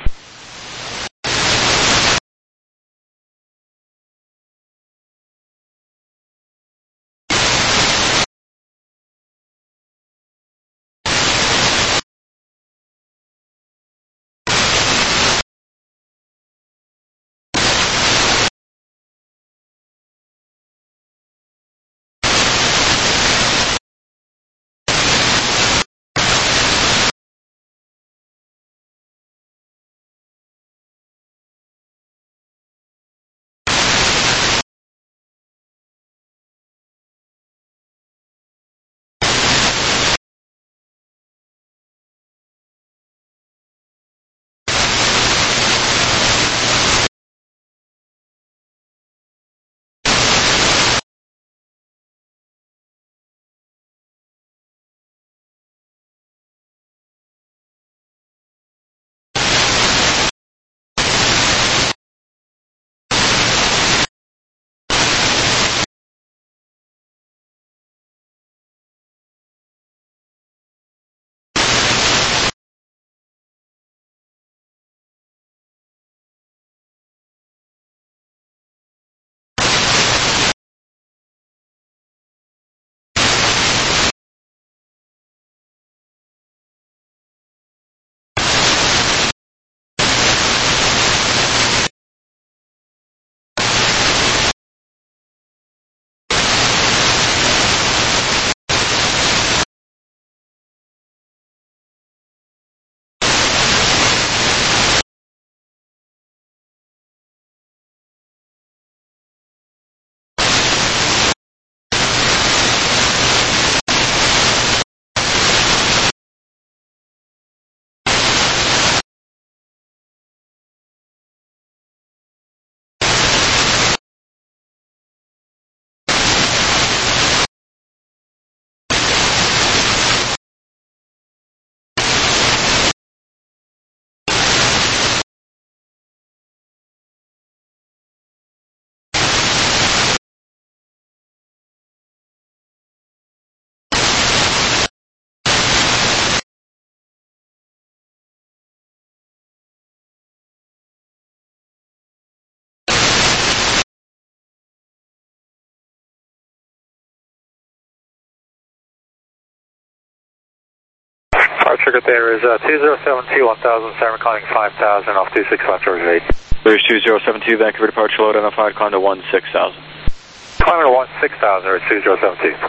Our trigger there is uh, two zero seven two, one thousand, Siren climbing five thousand off two six left, Georgia eight. There's two zero seven two, Vancouver departure load identified, climb to one six thousand. Climb to one six thousand or two zero seven two.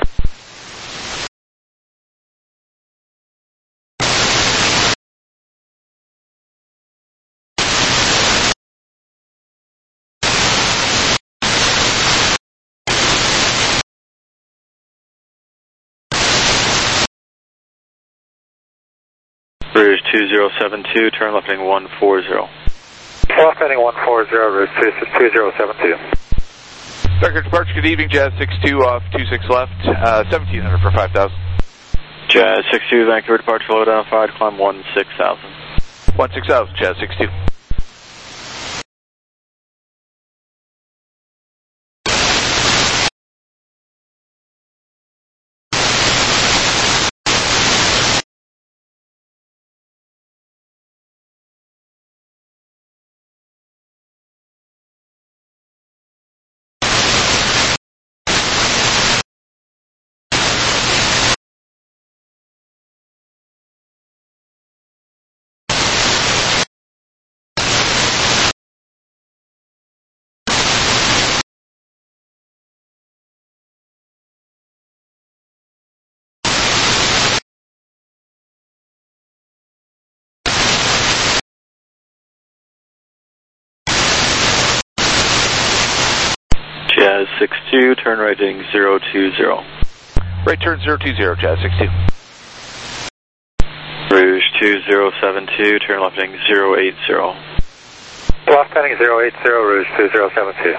Rouge two zero seven two, turn left heading one four zero. Left heading one four zero, Rouge two zero seven two. Record departure, good evening, Jazz six two off two six left, uh, seventeen hundred for five thousand. Jazz six two, Vancouver departure load identified, climb one six thousand. one six thousand, Jazz six two. Jazz six two, turn right heading zero two zero. Right turn zero two zero, Jazz six two. Rouge two zero seven two, turn left heading zero eight zero. Left heading zero eight zero, Rouge two zero seven two.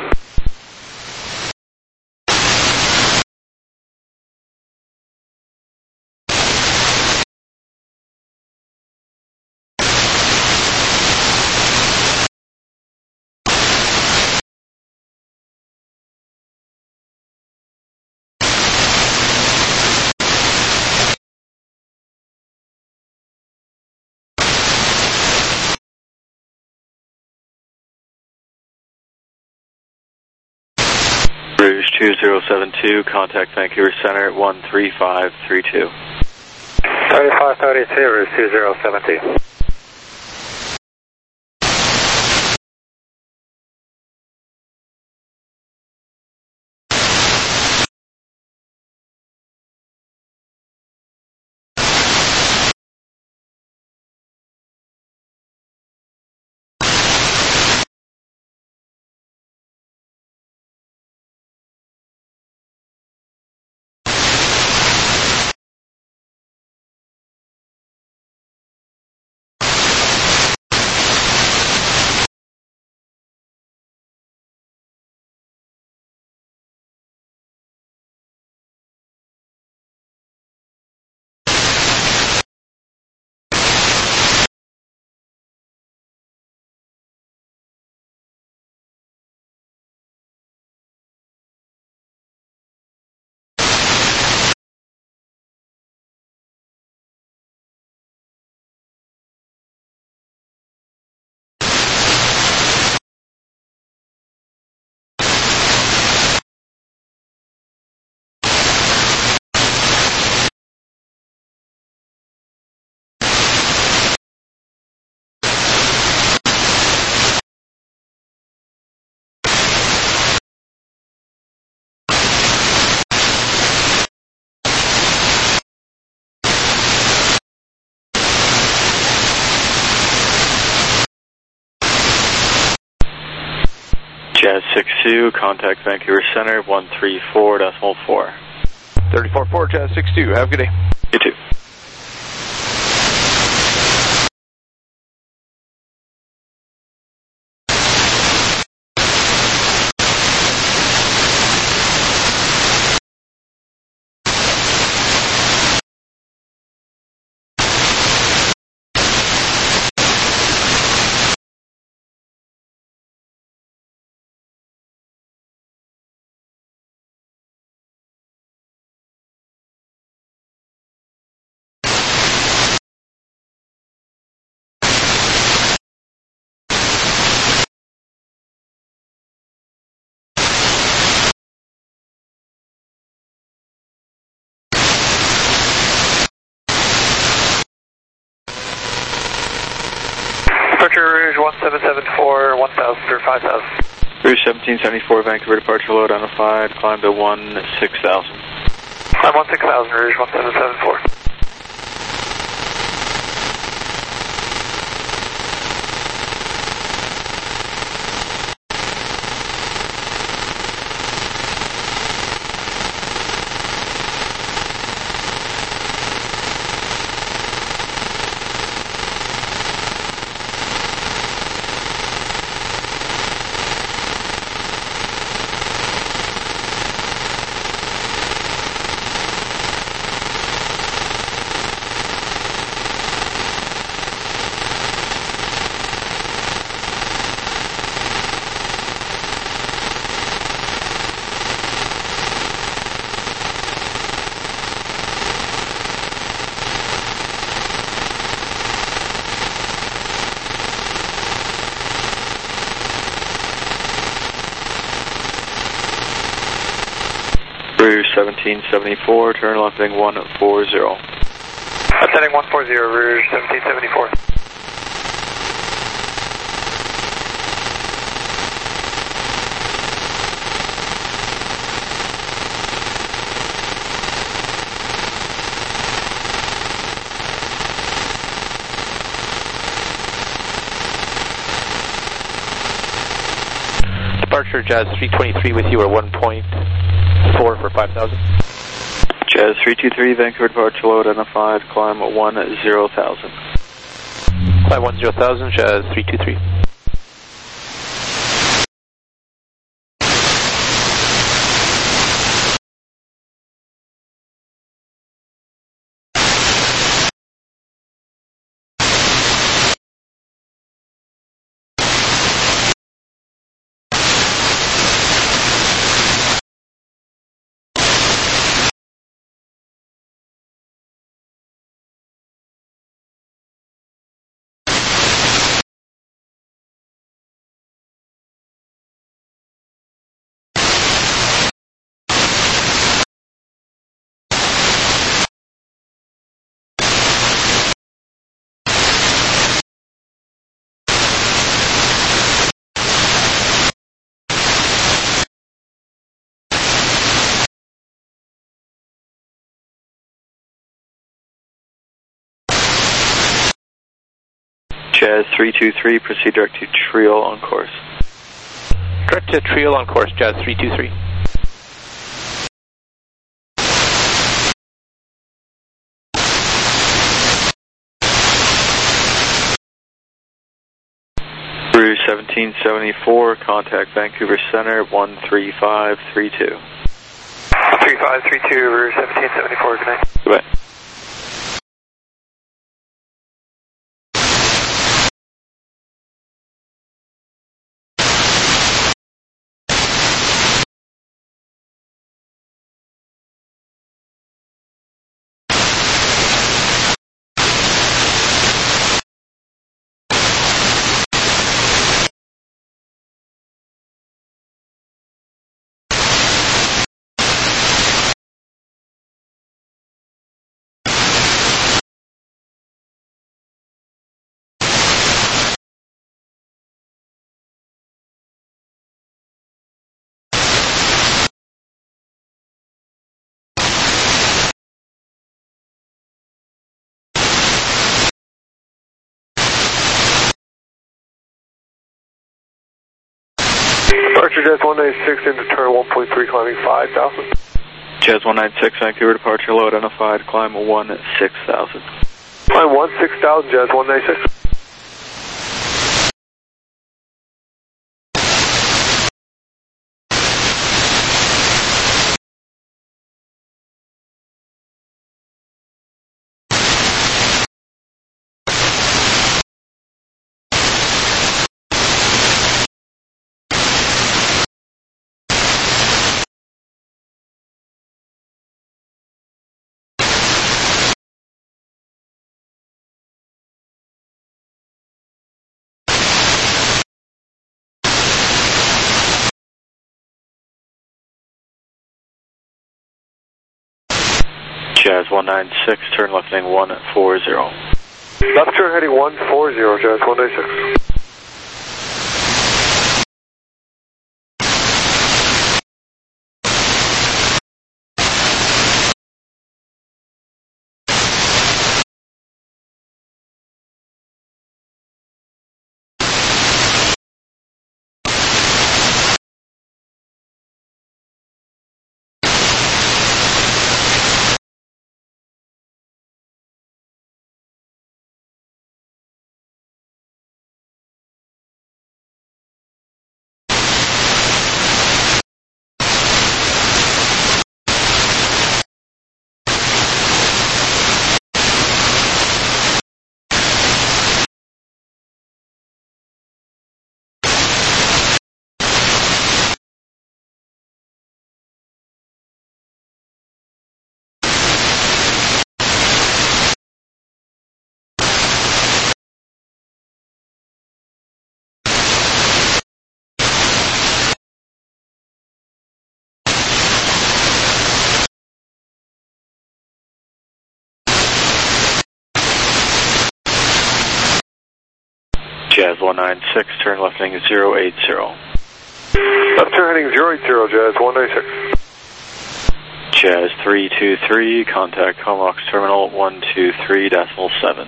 Rouge two zero seven two, contact Vancouver Center at one three five three two. thirty-five thirty-two, Rouge two zero seven two. Jazz six two, contact Vancouver Center one three four decimal four. thirty-four four, Jazz six two, have a good day. You too. Departure Rouge one seven seven four, one thousand through five thousand. Rouge seventeen seventy-four, Vancouver departure load identified, climb to one six thousand. Climb one six thousand, Rouge one seven seven four. Rouge seventeen seventy-four, turn left heading one four zero. Left heading one four zero, Rouge seventeen seventy-four. departure, Jazz three twenty-three with you, or one point four for five thousand. Jazz three two three, Vancouver departure low identified, climb one zero thousand. Climb one zero thousand, Jazz three two three. Jazz three two three, proceed direct to Triel on course. Direct to Triel on course, Jazz three two three. Route seventeen seventy-four, contact Vancouver Center, one three five three two. three five three two, Route seventeen seventy-four, good night. Goodbye. Departure Jazz one ninety-six into turn one point three, climbing five thousand. Jazz one ninety-six, Vancouver departure low identified, climb one six thousand. Climb one six thousand, Jazz one ninety-six. Jazz one ninety-six, turn left heading one four zero. Left turn heading one four zero, Jazz one ninety-six. Jazz one ninety-six, turn left heading zero eight zero. Left turn heading zero eight zero, Jazz one ninety-six. Jazz three two three, contact Comox Terminal one two three decimal seven.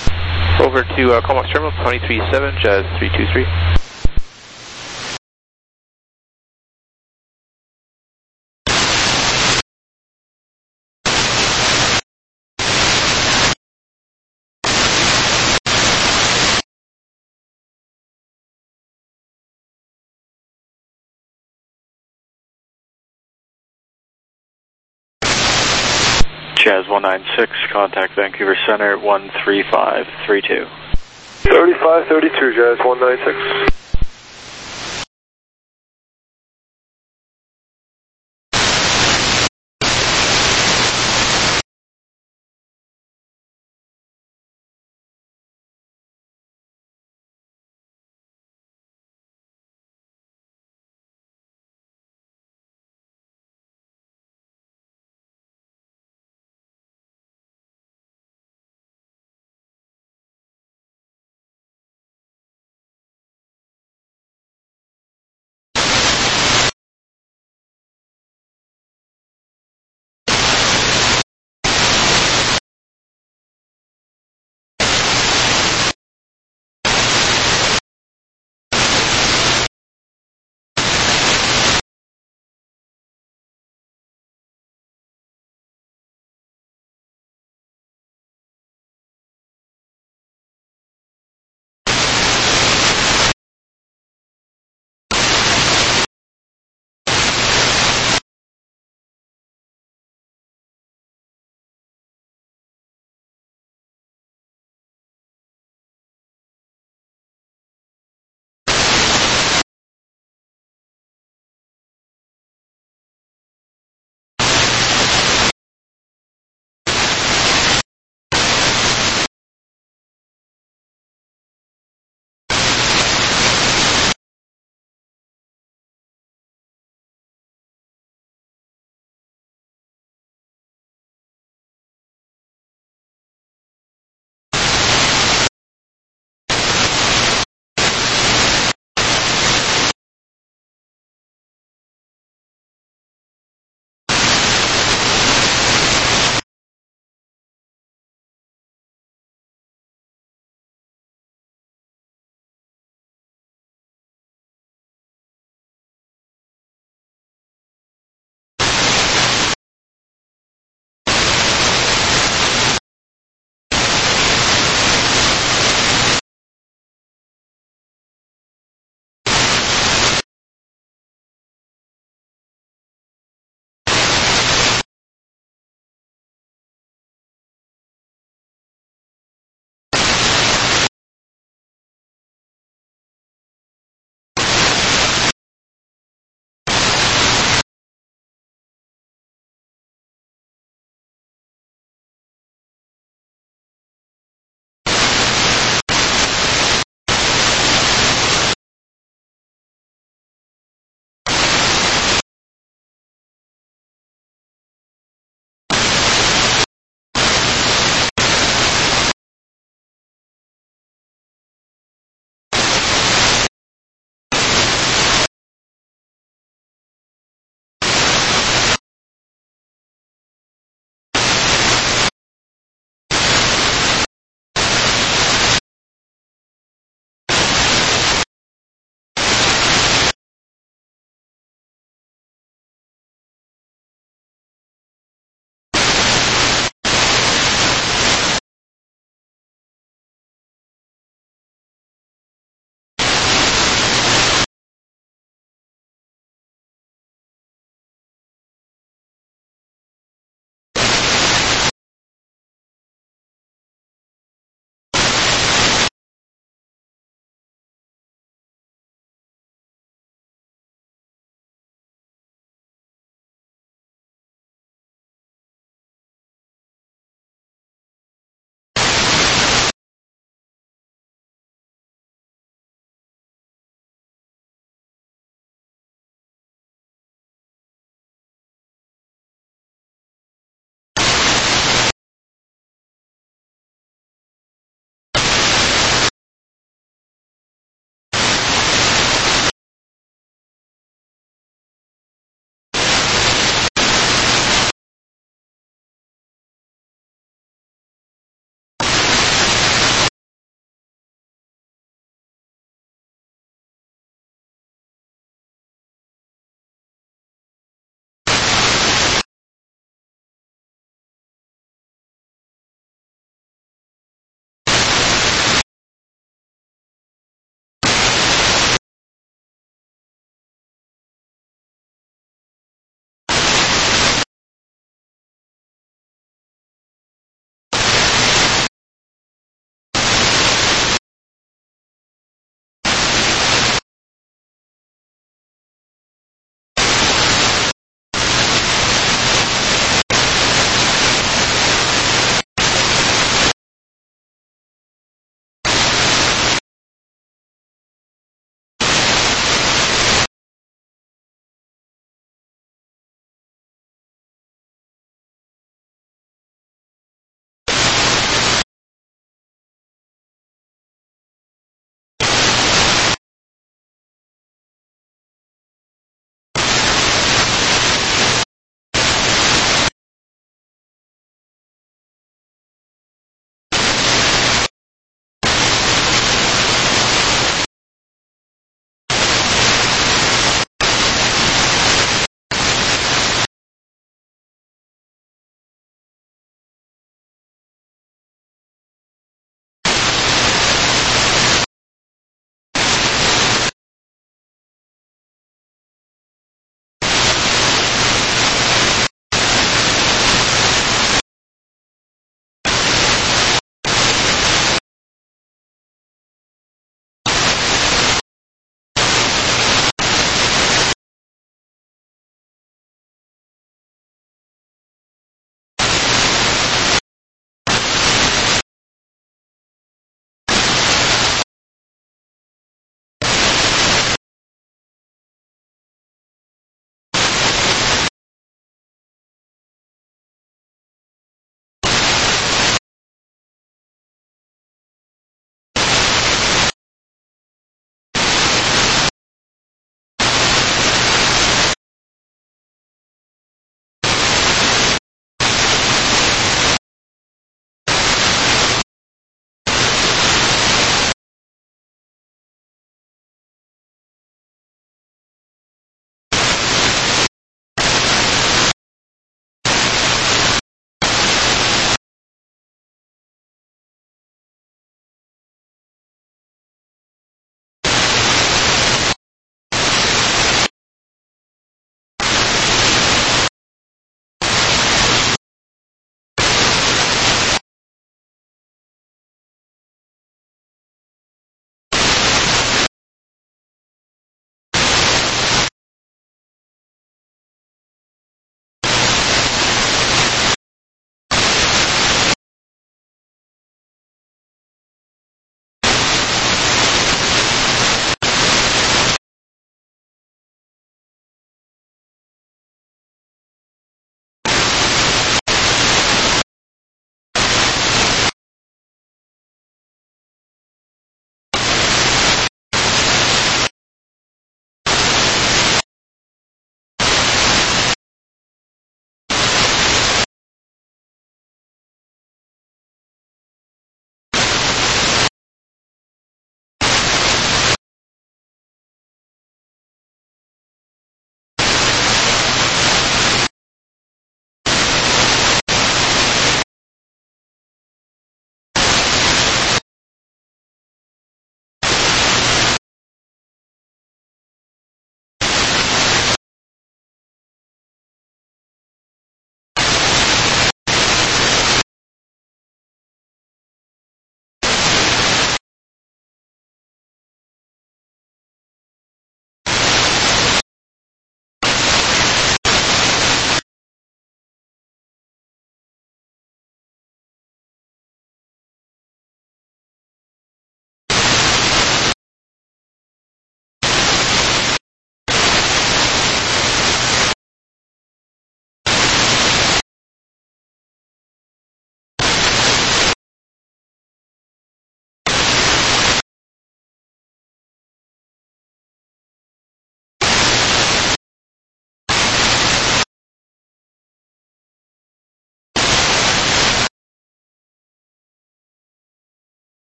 Over to uh, Comox Terminal twenty-three seven, Jazz three two three. Jazz one nine six, contact Vancouver Center one three five three two. thirty-five thirty-two, Jazz one nine six.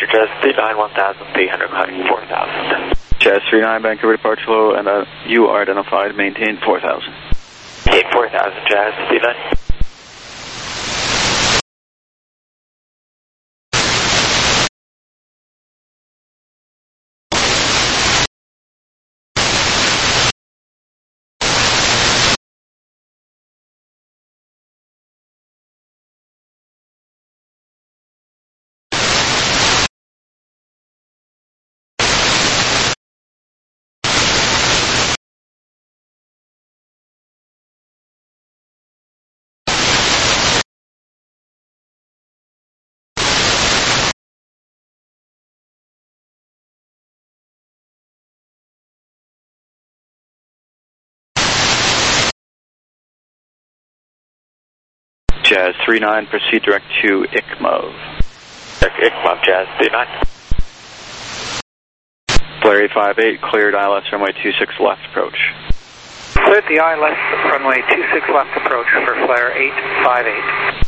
departure, Jazz three nine, one thousand three hundred, climbing four thousand. Jazz three nine, Vancouver departure low, and uh, you are identified, maintain four thousand. Maintain four thousand, Jazz three nine. Jazz three nine, proceed direct to I C M O V. Direct I C M O V, Jazz three nine. Flare eight five eight, cleared I L S runway two six left approach. Cleared the I L S runway two six left approach for flare eight five eight.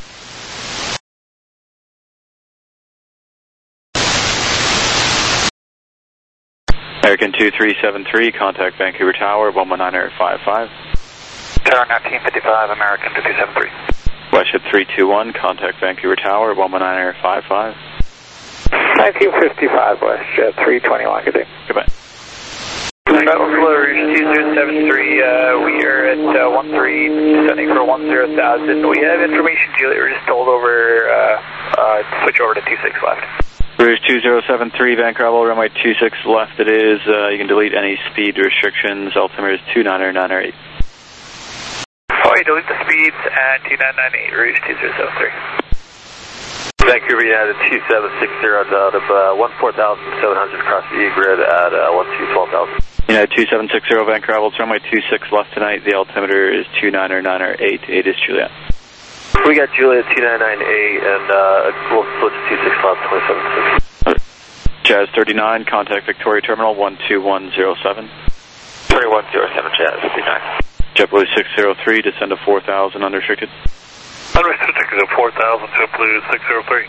American two three seven three, contact Vancouver Tower, one one nine five five. Tower nineteen fifty-five, American two two seven three. Westship three two one, contact Vancouver Tower, one one nine five five. nineteen fifty-five, WestJet three twenty-one, good day. Goodbye. Battle Fleur two zero seven three, uh, we are at uh, one three, descending for one zero thousand. We have information, Juliet, we're just told over, uh, uh, switch over to two six left. Rouge two zero seven three, Vancouver runway two six left it is, uh, you can delete any speed restrictions, altimeter is two nine nine eight. Oh, you delete the speeds at two nine nine eight, Rouge two zero seven three. Vancouver United two seven six zero out of uh, one four thousand seven hundred across the E-grid at uh, one two twelve thousand. United two seven six zero, Vancouver, runway two six left tonight, the altimeter is two nine nine eight, eight is Juliet. We got Juliet two nine nine eight and uh, we'll switch to two six left, twenty-seven six. Jazz thirty-nine, contact Victoria Terminal one two one zero seven. twenty-one zero seven, Jazz thirty-nine. JetBlue six zero three, descend to four thousand, unrestricted. Unrestricted to four thousand, JetBlue six zero three.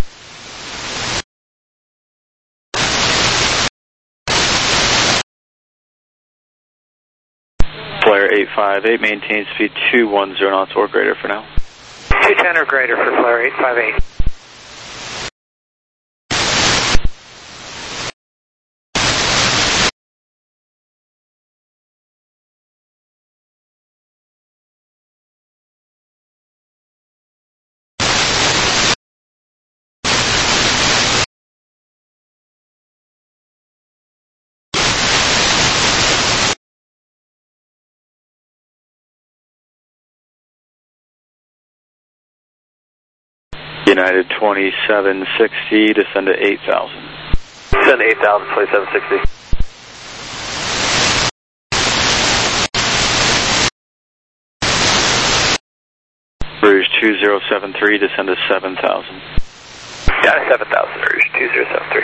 Flare eight five eight, maintain speed two one zero knots or greater for now. two ten or greater for flare eight five eight. United twenty-seven sixty, descend to eight thousand. Descend to eight thousand, twenty-seven sixty. Rouge two zero seven three, descend to seven thousand. Yeah, seven thousand, Rouge two zero seven three.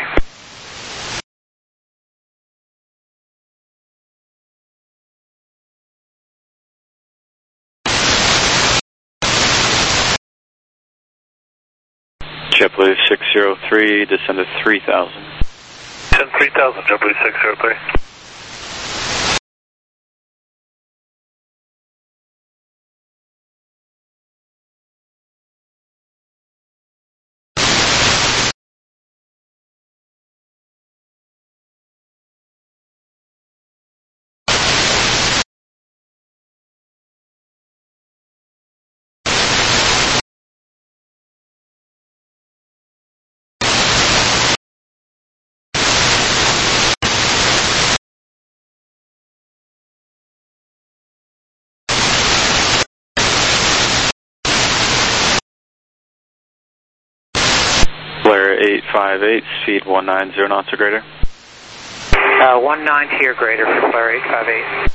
JetBlue six zero three, descend to three thousand. Descend three thousand, JetBlue six zero three. Flare eight five eight, speed one nine zero knots or greater. Uh, one ninety or greater for flare eight five eight.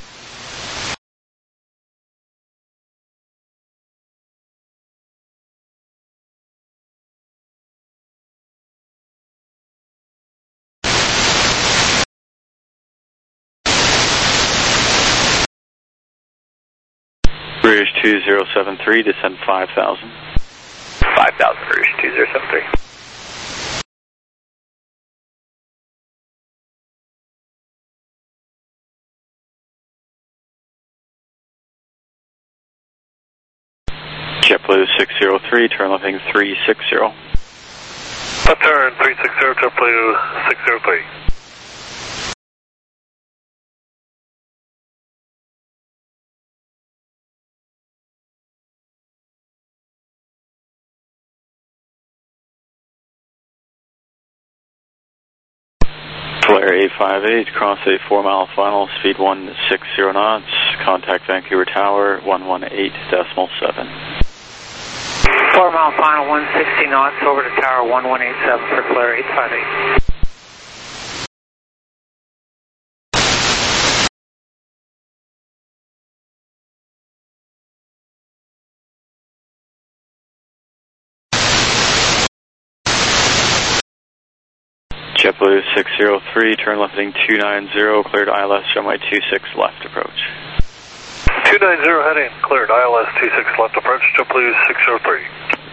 Rouge two zero seven three, descend five thousand. five thousand, Rouge two zero seven three. JetBlue six zero three, turn left three six zero. Left turn three six zero, JetBlue six zero three. Flare eight five eight, cross a four mile final, speed one six zero knots, contact Vancouver Tower one one eight decimal seven. four mile final, one sixty knots, over to Tower one one eight seven for Flare eight five eight. JetBlue six zero three, turn left heading two nine zero, cleared I L S, runway two six left approach. two nine zero heading, cleared I L S two six left approach, JetBlue six zero three.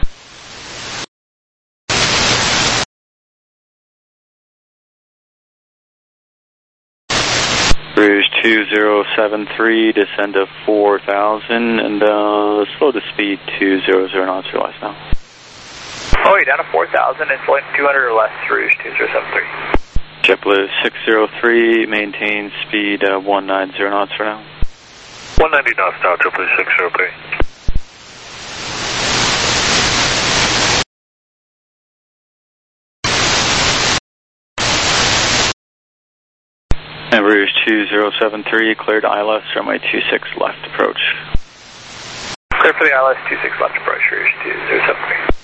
Rouge two zero seven three, descend to four thousand, and uh, slow to speed two zero zero knots, realize now. Oh, you're down to four thousand, and flight two hundred or less, Rouge two zero seven three. JetBlue six zero three, maintain speed uh, one nine zero knots for now. one ninety knots now, JetBlue six zero three. And Rouge two zero seven three, cleared I L S, runway two six left approach. Clear for the I L S two six left approach, Rouge two zero seven three.